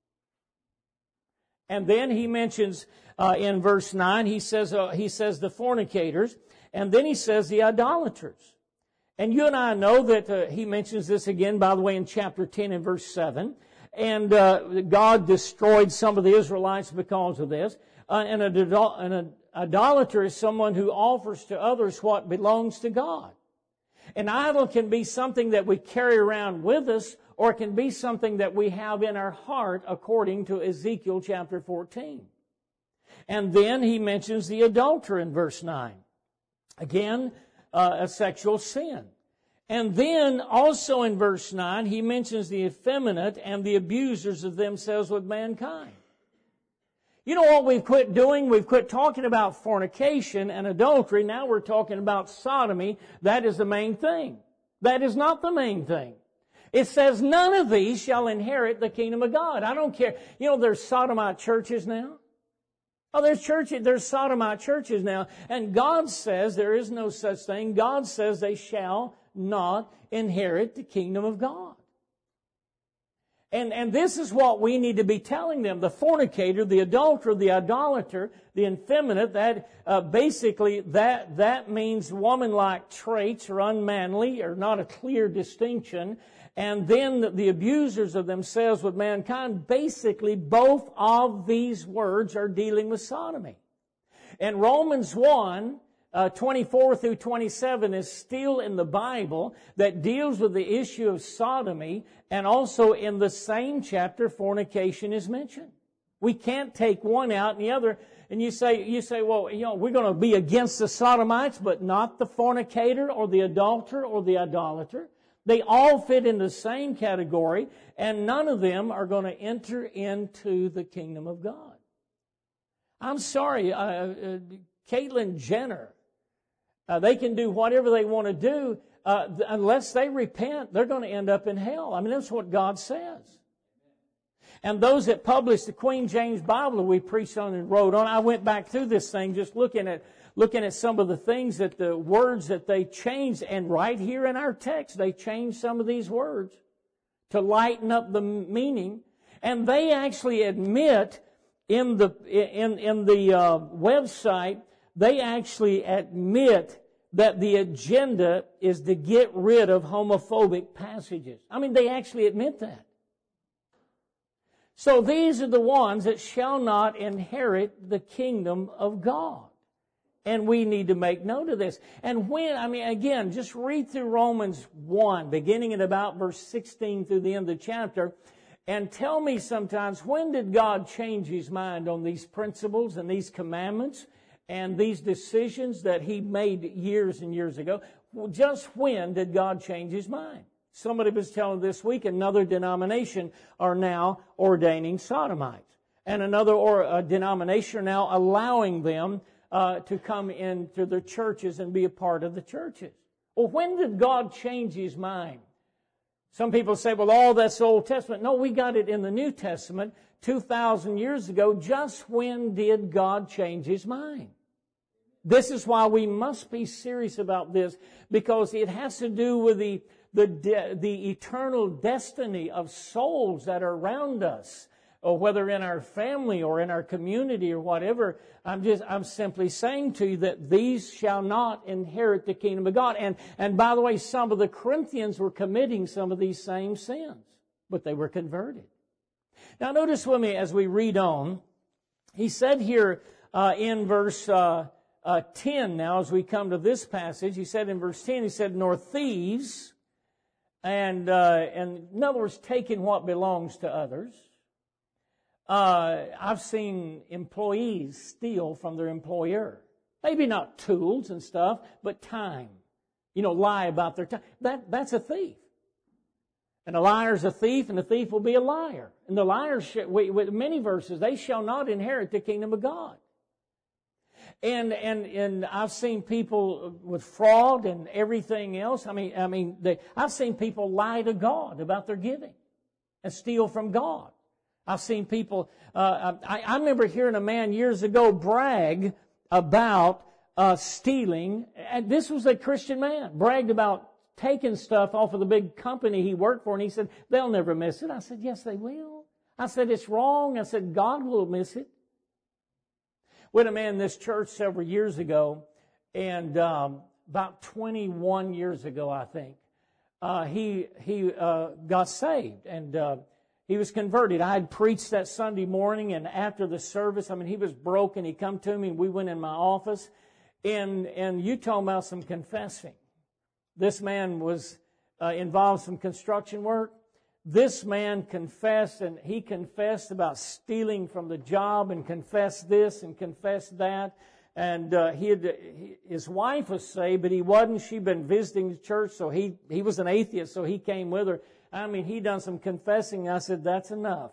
And then he mentions in verse 9, he says the fornicators. And then he says the idolaters. And you and I know that he mentions this again, by the way, in chapter 10 and verse 7. And God destroyed some of the Israelites because of this. And an idolater is someone who offers to others what belongs to God. An idol can be something that we carry around with us, or it can be something that we have in our heart, according to Ezekiel chapter 14. And then he mentions the adulterer in verse 9. Again, a sexual sin. And then also in verse 9, he mentions the effeminate and the abusers of themselves with mankind. You know what we've quit doing? We've quit talking about fornication and adultery. Now we're talking about sodomy. That is the main thing. That is not the main thing. It says none of these shall inherit the kingdom of God. I don't care. You know, there's sodomite churches now. Oh, there's sodomite churches now. And God says there is no such thing. God says they shall not inherit the kingdom of God. And this is what we need to be telling them. The fornicator, the adulterer, the idolater, the effeminate, that means woman-like traits or unmanly or not a clear distinction. And then the abusers of themselves with mankind, basically both of these words are dealing with sodomy. And Romans 1, 24 through 27 is still in the Bible that deals with the issue of sodomy, and also in the same chapter fornication is mentioned. We can't take one out and the other. And you say, well, you know, we're going to be against the sodomites, but not the fornicator or the adulterer or the idolater. They all fit in the same category, and none of them are going to enter into the kingdom of God. I'm sorry, Caitlyn Jenner, they can do whatever they want to do. Unless they repent, they're going to end up in hell. I mean, that's what God says. And those that published the Queen James Bible that we preached on and wrote on, I went back through this thing just looking at some of the things that the words that they changed. And right here in our text, they changed some of these words to lighten up the meaning. And they actually admit in the website, they actually admit that the agenda is to get rid of homophobic passages. I mean, they actually admit that. So these are the ones that shall not inherit the kingdom of God. And we need to make note of this. And again, just read through Romans 1, beginning at about verse 16 through the end of the chapter, and tell me sometimes, when did God change His mind on these principles and these commandments and these decisions that He made years and years ago? Just when did God change His mind? Somebody was telling this week another denomination are now ordaining sodomites. And another denomination are now allowing them to come into their churches and be a part of the churches. Well, when did God change His mind? Some people say, well, that's Old Testament. No, we got it in the New Testament 2,000 years ago. Just when did God change His mind? This is why we must be serious about this, because it has to do with the eternal destiny of souls that are around us, or whether in our family or in our community or whatever. I'm simply saying to you that these shall not inherit the kingdom of God. And by the way, some of the Corinthians were committing some of these same sins, but they were converted. Now notice with me as we read on, he said here in verse 10 now, as we come to this passage, he said in verse 10, he said, nor thieves, and in other words, taking what belongs to others. I've seen employees steal from their employer. Maybe not tools and stuff, but time. Lie about their time. That's a thief. And a liar's a thief, and the thief will be a liar. And the liars, with many verses, they shall not inherit the kingdom of God. And I've seen people with fraud and everything else. I've seen people lie to God about their giving and steal from God. I've seen people, I remember hearing a man years ago brag about stealing, and this was a Christian man, bragged about taking stuff off of the big company he worked for, and he said, they'll never miss it. I said, yes, they will. I said, it's wrong. I said, God will miss it. We had a man in this church several years ago, and about 21 years ago, I think, he got saved, and he was converted. I had preached that Sunday morning, and after the service, he was broken. He come to me, and we went in my office, and you talking about some confessing. This man was involved in some construction work. This man confessed, and he confessed about stealing from the job, and confessed this and confessed that. And his wife was saved, but he wasn't. She'd been visiting the church, so he was an atheist, so he came with her. He done some confessing. I said, that's enough.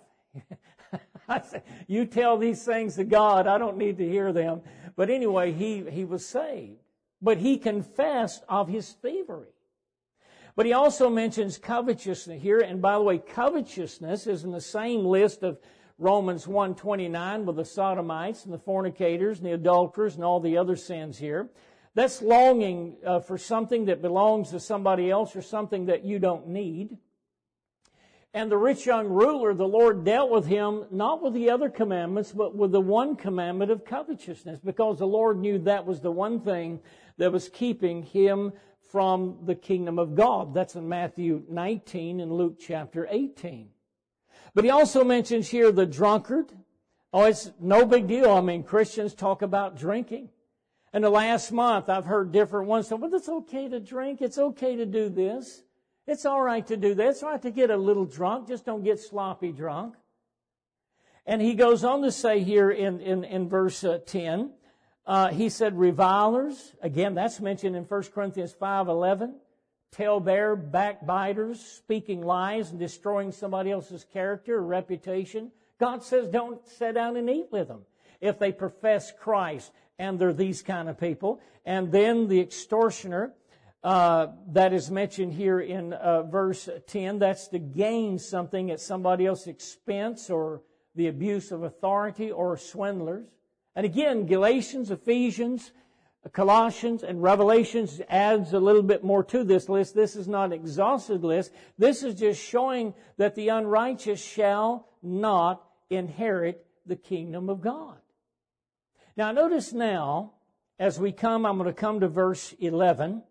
I said, you tell these things to God. I don't need to hear them. But anyway, he was saved. But he confessed of his thievery. But he also mentions covetousness here. And by the way, covetousness is in the same list of Romans 1:29 with the sodomites and the fornicators and the adulterers and all the other sins here. That's longing for something that belongs to somebody else or something that you don't need. And the rich young ruler, the Lord dealt with him, not with the other commandments, but with the one commandment of covetousness, because the Lord knew that was the one thing that was keeping him from the kingdom of God. That's in Matthew 19 and Luke chapter 18. But he also mentions here the drunkard. Oh, it's no big deal. Christians talk about drinking. And the last month, I've heard different ones say, well, it's okay to drink. It's okay to do this. It's all right to do that. It's all right to get a little drunk. Just don't get sloppy drunk. And he goes on to say here in verse 10, he said, revilers. Again, that's mentioned in 1 Corinthians 5:11. Talebearer, backbiters, speaking lies and destroying somebody else's character or reputation. God says don't sit down and eat with them if they profess Christ, and they're these kind of people. And then the extortioner, that is mentioned here in verse 10, that's to gain something at somebody else's expense, or the abuse of authority, or swindlers. And again, Galatians, Ephesians, Colossians, and Revelations adds a little bit more to this list. This is not an exhaustive list. This is just showing that the unrighteous shall not inherit the kingdom of God. Now notice now, as I'm going to come to verse 11.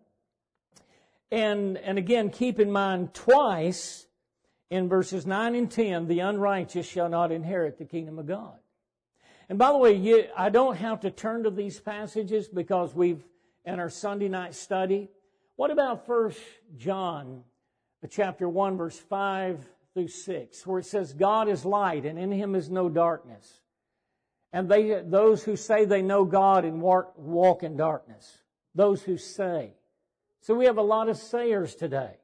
And again, keep in mind twice in verses 9 and 10, the unrighteous shall not inherit the kingdom of God. And by the way, I don't have to turn to these passages because we've, in our Sunday night study. What about 1 John chapter 1, verse 5 through 6, where it says, God is light, and in him is no darkness. And those who say they know God and walk in darkness. Those who say. So we have a lot of sayers today.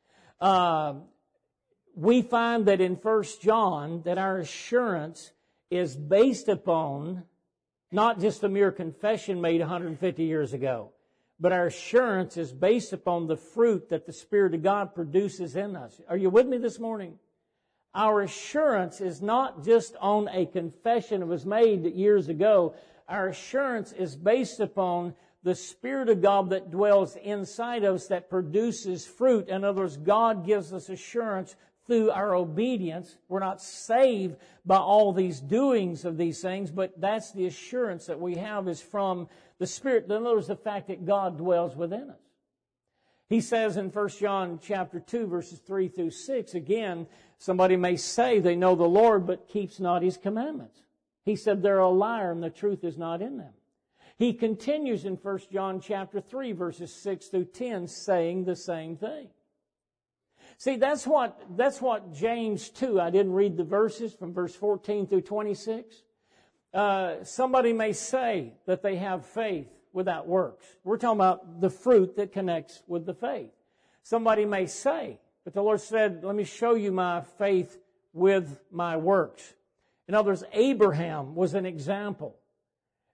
We find that in 1 John that our assurance is based upon not just a mere confession made 150 years ago, but our assurance is based upon the fruit that the Spirit of God produces in us. Are you with me this morning? Our assurance is not just on a confession that was made years ago. Our assurance is based upon the Spirit of God that dwells inside of us that produces fruit. In other words, God gives us assurance through our obedience. We're not saved by all these doings of these things, but that's the assurance that we have is from the Spirit. In other words, the fact that God dwells within us. He says in 1 John chapter 2, verses 3 through 6, again, somebody may say they know the Lord, but keeps not His commandments. He said they're a liar and the truth is not in them. He continues in 1 John chapter 3, verses 6 through 10, saying the same thing. See, that's what James 2, I didn't read the verses from verse 14 through 26. Somebody may say that they have faith without works. We're talking about the fruit that connects with the faith. Somebody may say, but the Lord said, let me show you my faith with my works. In other words, Abraham was an example.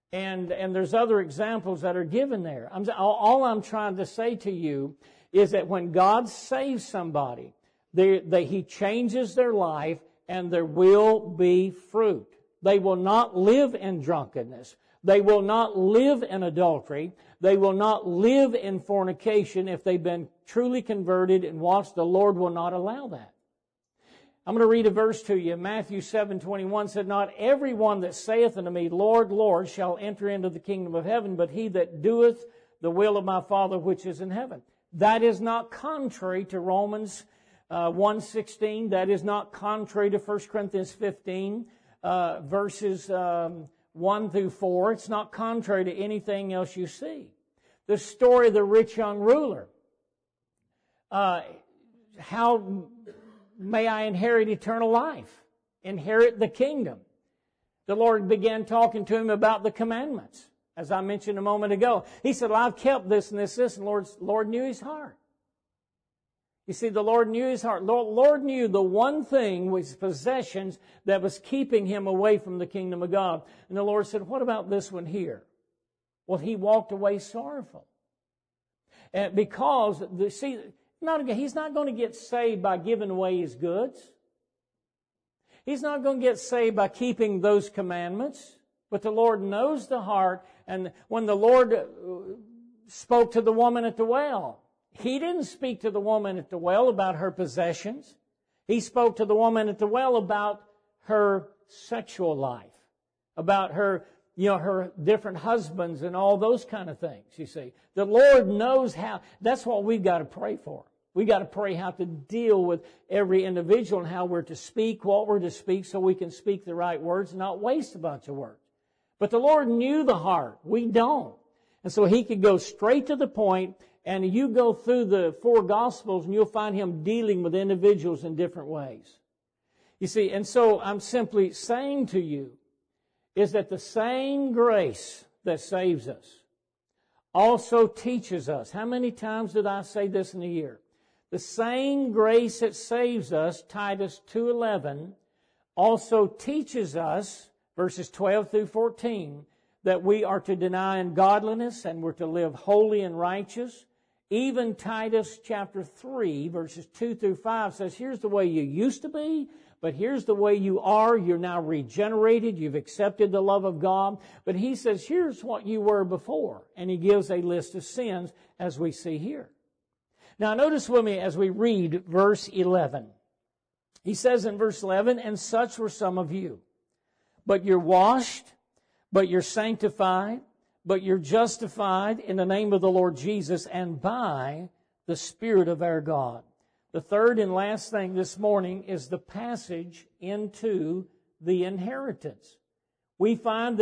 And there's other examples that are given there. All I'm trying to say to you is that when God saves somebody, He changes their life, and there will be fruit. They will not live in drunkenness. They will not live in adultery. They will not live in fornication if they've been truly converted and watched. The Lord will not allow that. I'm going to read a verse to you. Matthew 7:21 said, "Not every one that saith unto me, Lord, Lord, shall enter into the kingdom of heaven, but he that doeth the will of my Father which is in heaven." That is not contrary to Romans 1:16. That is not contrary to 1 Corinthians 15, verses 1 through 4. It's not contrary to anything else you see. The story of the rich young ruler. How may I inherit eternal life? Inherit the kingdom. The Lord began talking to him about the commandments, as I mentioned a moment ago. He said, well, I've kept this and this, and the Lord knew his heart. You see, the Lord knew his heart. The Lord knew the one thing was possessions that was keeping him away from the kingdom of God. And the Lord said, what about this one here? Well, he walked away sorrowful. Because, he's not going to get saved by giving away his goods. He's not going to get saved by keeping those commandments. But the Lord knows the heart. And when the Lord spoke to the woman at the well, He didn't speak to the woman at the well about her possessions. He spoke to the woman at the well about her sexual life, about her different husbands and all those kind of things, you see. The Lord knows how. That's what we've got to pray for. We've got to pray how to deal with every individual and how we're to speak, what we're to speak, so we can speak the right words and not waste a bunch of words. But the Lord knew the heart. We don't. And so He could go straight to the point, and you go through the 4 Gospels and you'll find Him dealing with individuals in different ways. You see, and so I'm simply saying to you is that the same grace that saves us also teaches us. How many times did I say this in a year? The same grace that saves us, Titus 2:11, also teaches us, verses 12 through 14, that we are to deny ungodliness and we're to live holy and righteous. Even Titus chapter 3, verses 2 through 5 says, here's the way you used to be, but here's the way you are. You're now regenerated. You've accepted the love of God. But he says, here's what you were before. And he gives a list of sins, as we see here. Now notice with me as we read verse 11. He says in verse 11, and such were some of you. But you're washed, but you're sanctified, but you're justified in the name of the Lord Jesus and by the Spirit of our God. The third and last thing this morning is the passage into the inheritance. We find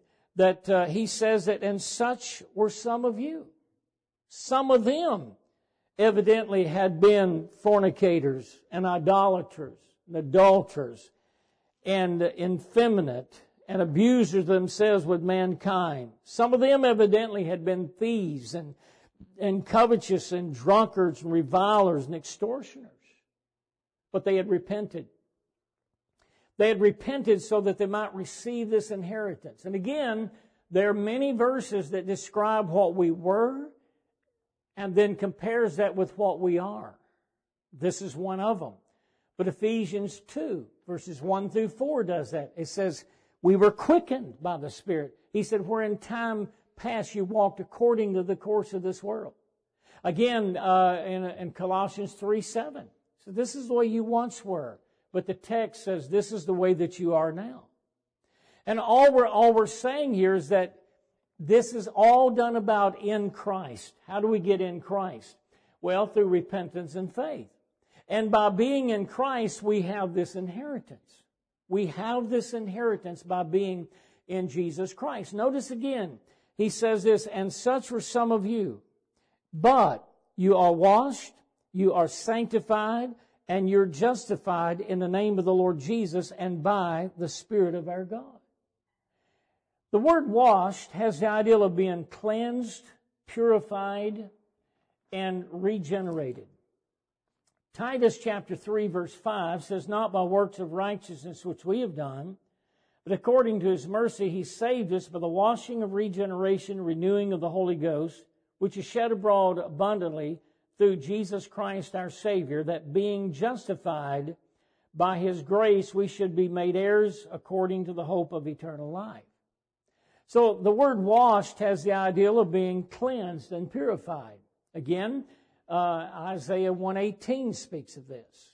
that he says that, and such were some of you. Some of them evidently had been fornicators and idolaters and adulterers and effeminate and abusers themselves with mankind. Some of them evidently had been thieves and covetous and drunkards and revilers and extortioners. But they had repented. They had repented so that they might receive this inheritance. And again, there are many verses that describe what we were and then compares that with what we are. This is one of them. But Ephesians 2, verses 1 through 4 does that. It says, we were quickened by the Spirit. He said, where in time past you walked according to the course of this world. Again, in Colossians 3:7. So this is the way you once were. But the text says this is the way that you are now. And all we're saying here is that this is all done about in Christ. How do we get in Christ? Well, through repentance and faith. And by being in Christ, we have this inheritance. We have this inheritance by being in Jesus Christ. Notice again, he says this, and such were some of you, but you are washed, you are sanctified, and you're justified in the name of the Lord Jesus and by the Spirit of our God. The word washed has the idea of being cleansed, purified, and regenerated. Titus chapter 3 verse 5 says, not by works of righteousness which we have done, But according to His mercy, He saved us by the washing of regeneration, renewing of the Holy Ghost, which is shed abroad abundantly through Jesus Christ our Savior, that being justified by His grace, we should be made heirs according to the hope of eternal life. So the word washed has the ideal of being cleansed and purified. Again, Isaiah 1:18 speaks of this.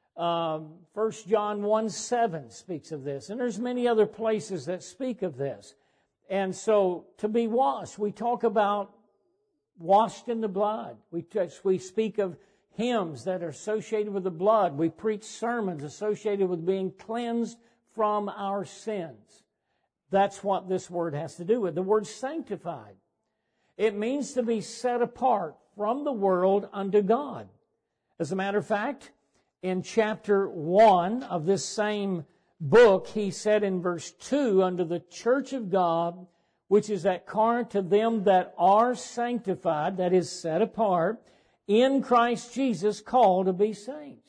1 John 1:7 speaks of this. And there's many other places that speak of this. And so to be washed, we talk about washed in the blood. We speak of hymns that are associated with the blood. We preach sermons associated with being cleansed from our sins. That's what this word has to do with. The word sanctified. It means to be set apart from the world unto God. As a matter of fact, in chapter 1 of this same book, he said in verse 2, unto the church of God, which is at Corinth, to them that are sanctified, that is set apart, in Christ Jesus, called to be saints.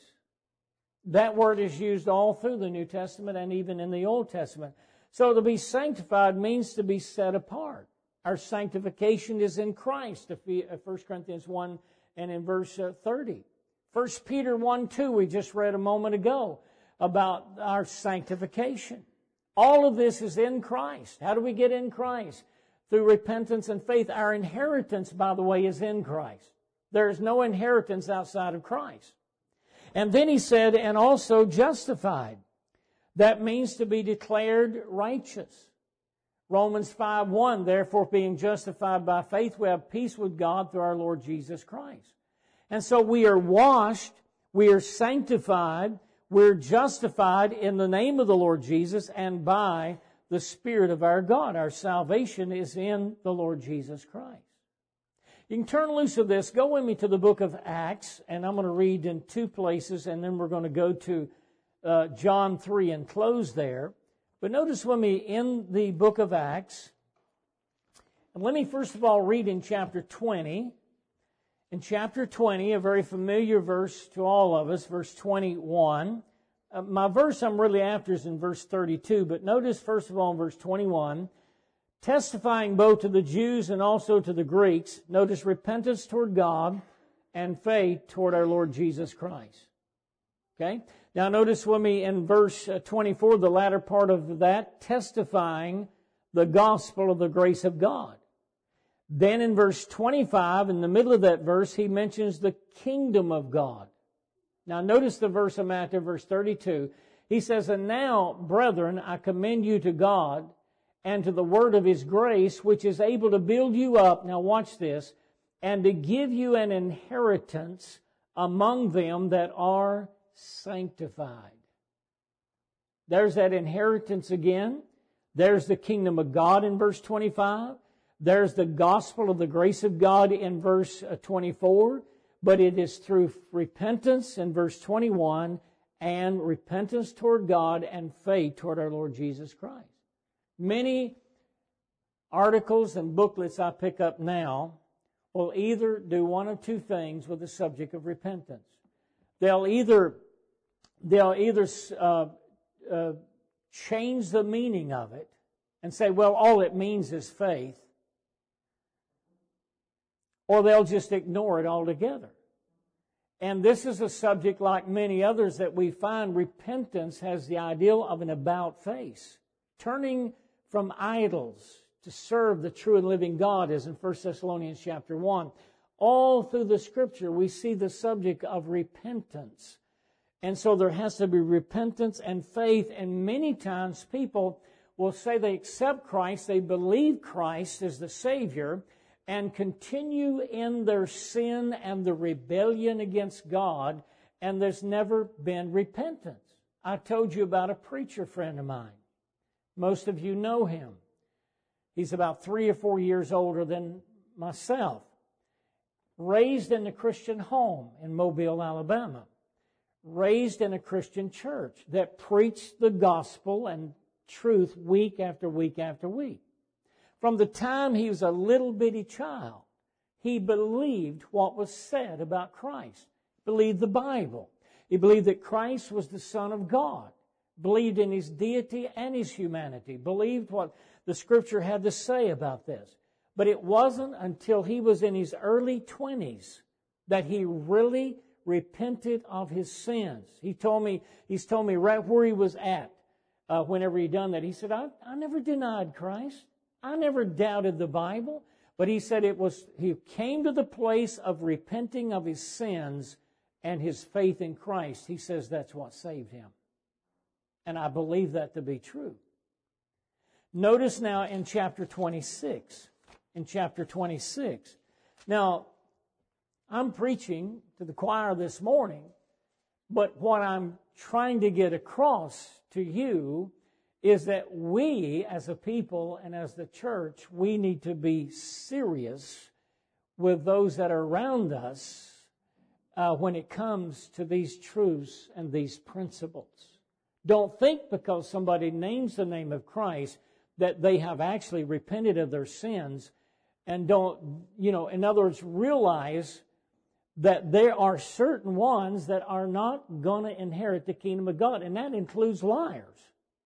That word is used all through the New Testament and even in the Old Testament. So to be sanctified means to be set apart. Our sanctification is in Christ, 1 Corinthians 1 and in verse 30. 1 Peter 1:2, we just read a moment ago about our sanctification. All of this is in Christ. How do we get in Christ? Through repentance and faith. Our inheritance, by the way, is in Christ. There is no inheritance outside of Christ. And then he said, and also justified. That means to be declared righteous. Romans 5:1, therefore being justified by faith, we have peace with God through our Lord Jesus Christ. And so we are washed, we are sanctified, we're justified in the name of the Lord Jesus and by the Spirit of our God. Our salvation is in the Lord Jesus Christ. You can turn loose of this. Go with me to the book of Acts, and I'm going to read in two places, and then we're going to go to John 3 and close there. But notice with me in the book of Acts, and let me first of all read in chapter 20. In chapter 20, a very familiar verse to all of us, verse 21. My verse I'm really after is in verse 32, but notice first of all in verse 21, testifying both to the Jews and also to the Greeks, notice repentance toward God and faith toward our Lord Jesus Christ. Okay? Now notice with me in verse 24, the latter part of that, testifying the gospel of the grace of God. Then in verse 25, in the middle of that verse, he mentions the kingdom of God. Now notice the verse I'm after, verse 32. He says, and now, brethren, I commend you to God and to the word of His grace, which is able to build you up, now watch this, and to give you an inheritance among them that are sanctified. There's that inheritance again. There's the kingdom of God in verse 25. There's the gospel of the grace of God in verse 24, but it is through repentance in verse 21 and repentance toward God and faith toward our Lord Jesus Christ. Many articles and booklets I pick up now will either do one of two things with the subject of repentance. They'll either change the meaning of it and say, well, all it means is faith, or they'll just ignore it altogether. And this is a subject like many others that we find. Repentance has the ideal of an about face, turning from idols to serve the true and living God, as in 1 Thessalonians chapter 1. All through the Scripture, we see the subject of repentance. And so there has to be repentance and faith. And many times people will say they accept Christ, they believe Christ as the Savior, and continue in their sin and the rebellion against God, and there's never been repentance. I told you about a preacher friend of mine. Most of you know him. He's about 3 or 4 years older than myself. Raised in a Christian home in Mobile, Alabama. Raised in a Christian church that preached the gospel and truth week after week after week. From the time he was a little bitty child, he believed what was said about Christ. He believed the Bible. He believed that Christ was the Son of God, believed in His deity and His humanity, believed what the Scripture had to say about this. But it wasn't until he was in his early 20s that he really repented of his sins. He's told me right where he was at whenever he done that. He said, I never denied Christ. I never doubted the Bible. But he said he came to the place of repenting of his sins and his faith in Christ. He says that's what saved him. And I believe that to be true. Notice now in chapter 26. In chapter 26. Now, I'm preaching to the choir this morning, but what I'm trying to get across to you is that we as a people and as the church, we need to be serious with those that are around us when it comes to these truths and these principles. Don't think because somebody names the name of Christ that they have actually repented of their sins. And don't, in other words, realize that there are certain ones that are not going to inherit the kingdom of God. And that includes liars.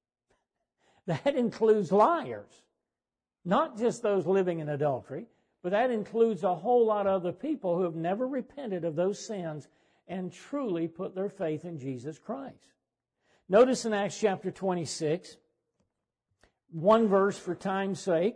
That includes liars. Not just those living in adultery, but that includes a whole lot of other people who have never repented of those sins and truly put their faith in Jesus Christ. Notice in Acts chapter 26, one verse for time's sake.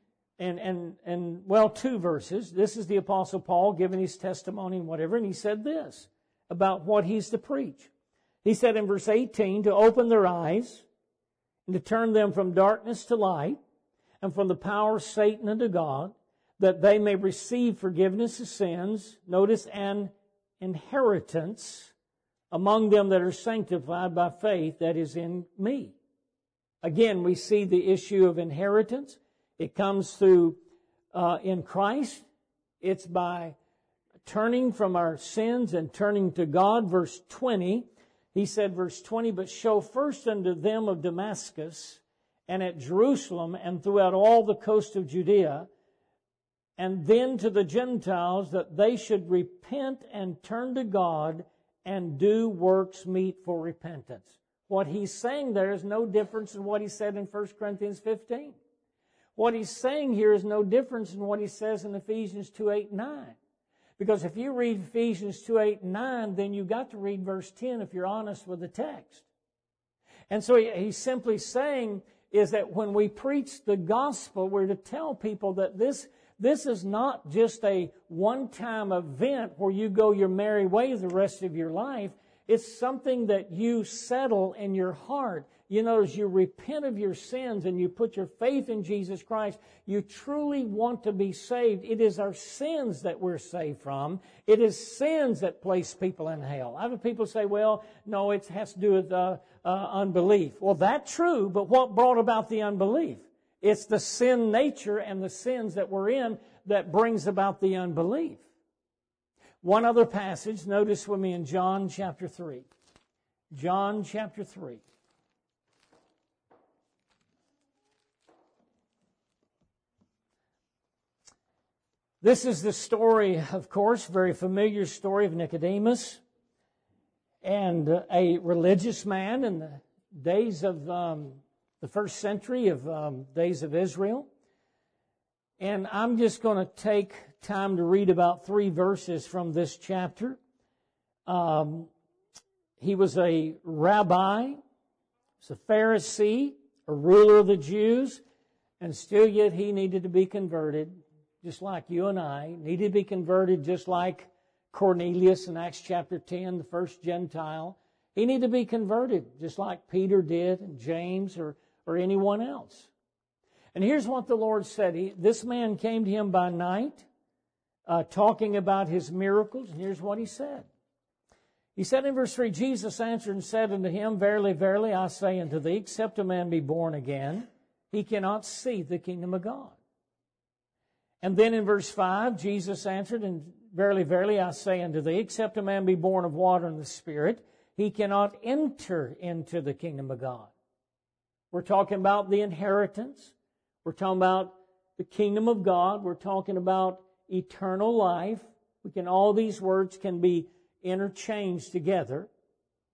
And two verses. This is the Apostle Paul giving his testimony and whatever, and he said this about what he's to preach. He said in verse 18, to open their eyes and to turn them from darkness to light and from the power of Satan unto God, that they may receive forgiveness of sins, notice, and inheritance among them that are sanctified by faith that is in me. Again, we see the issue of inheritance. It comes through in Christ. It's by turning from our sins and turning to God. Verse 20, he said, verse 20, but show first unto them of Damascus and at Jerusalem and throughout all the coast of Judea, and then to the Gentiles that they should repent and turn to God and do works meet for repentance. What he's saying there is no difference in what he said in 1 Corinthians 15. What he's saying here is no difference in what he says in Ephesians 2:8-9. Because if you read Ephesians 2:8-9, then you've got to read verse 10 if you're honest with the text. And so he's simply saying is that when we preach the gospel, we're to tell people that this is not just a one-time event where you go your merry way the rest of your life. It's something that you settle in your heart. You know, as you repent of your sins and you put your faith in Jesus Christ, you truly want to be saved. It is our sins that we're saved from. It is sins that place people in hell. I've had people say, well, no, it has to do with unbelief. Well, that's true, but what brought about the unbelief? It's the sin nature and the sins that we're in that brings about the unbelief. One other passage, notice with me in John chapter 3. John chapter 3. This is the story, of course, very familiar story of Nicodemus and a religious man in the days of the first century of days of Israel. And I'm just going to take time to read about 3 verses from this chapter. He was a rabbi, he was a Pharisee, a ruler of the Jews, and still yet he needed to be converted, just like you and I, needed to be converted just like Cornelius in Acts chapter 10, the first Gentile. He needed to be converted just like Peter did and James or anyone else. And here's what the Lord said. This man came to him by night, talking about his miracles, and here's what he said. He said in verse 3, Jesus answered and said unto him, Verily, verily, I say unto thee, except a man be born again, he cannot see the kingdom of God. And then in verse 5, Jesus answered, and verily, verily, I say unto thee, except a man be born of water and the Spirit, he cannot enter into the kingdom of God. We're talking about the inheritance. We're talking about the kingdom of God. We're talking about eternal life. All these words can be interchanged together.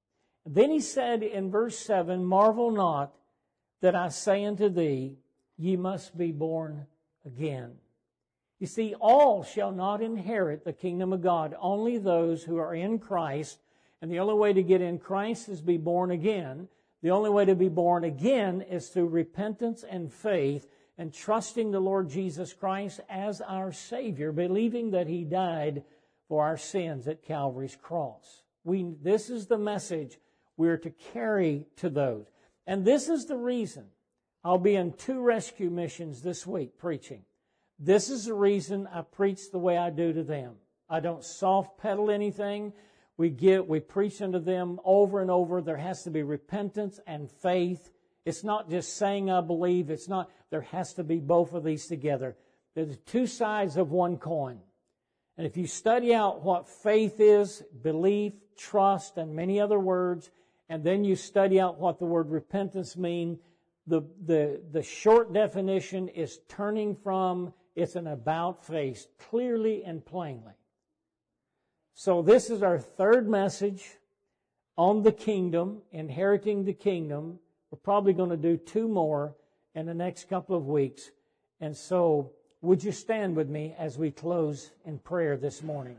Then he said in verse 7, marvel not that I say unto thee, ye must be born again. You see, all shall not inherit the kingdom of God, only those who are in Christ. And the only way to get in Christ is be born again. The only way to be born again is through repentance and faith and trusting the Lord Jesus Christ as our Savior, believing that He died for our sins at Calvary's cross. This is the message we're to carry to those. And this is the reason I'll be in 2 rescue missions this week preaching. This is the reason I preach the way I do to them. I don't soft pedal anything. We preach unto them over and over. There has to be repentance and faith. It's not just saying I believe. There has to be both of these together. They're the two sides of one coin. And if you study out what faith is, belief, trust, and many other words, and then you study out what the word repentance means, the short definition is turning from, it's an about face, clearly and plainly. So this is our third message on the kingdom, inheriting the kingdom. We're probably going to do 2 more in the next couple of weeks. And so, would you stand with me as we close in prayer this morning?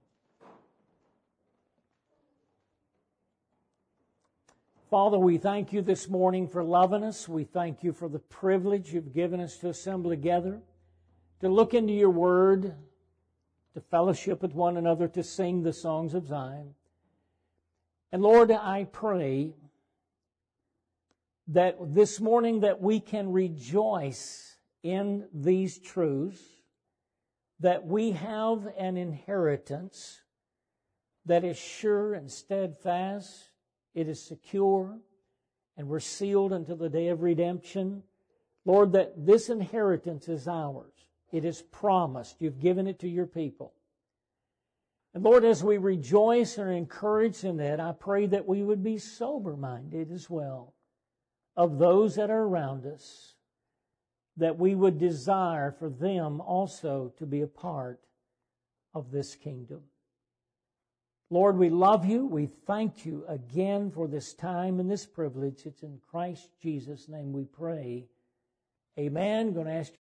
Father, we thank you this morning for loving us. We thank you for the privilege you've given us to assemble together, to look into your word, to fellowship with one another, to sing the songs of Zion. And Lord, I pray that this morning that we can rejoice in these truths, that we have an inheritance that is sure and steadfast, it is secure, and we're sealed until the day of redemption. Lord, that this inheritance is ours. It is promised. You've given it to your people. And Lord, as we rejoice and are encouraged in that, I pray that we would be sober-minded as well of those that are around us, that we would desire for them also to be a part of this kingdom. Lord, we love you. We thank you again for this time and this privilege. It's in Christ Jesus' name we pray. Amen. I'm going to ask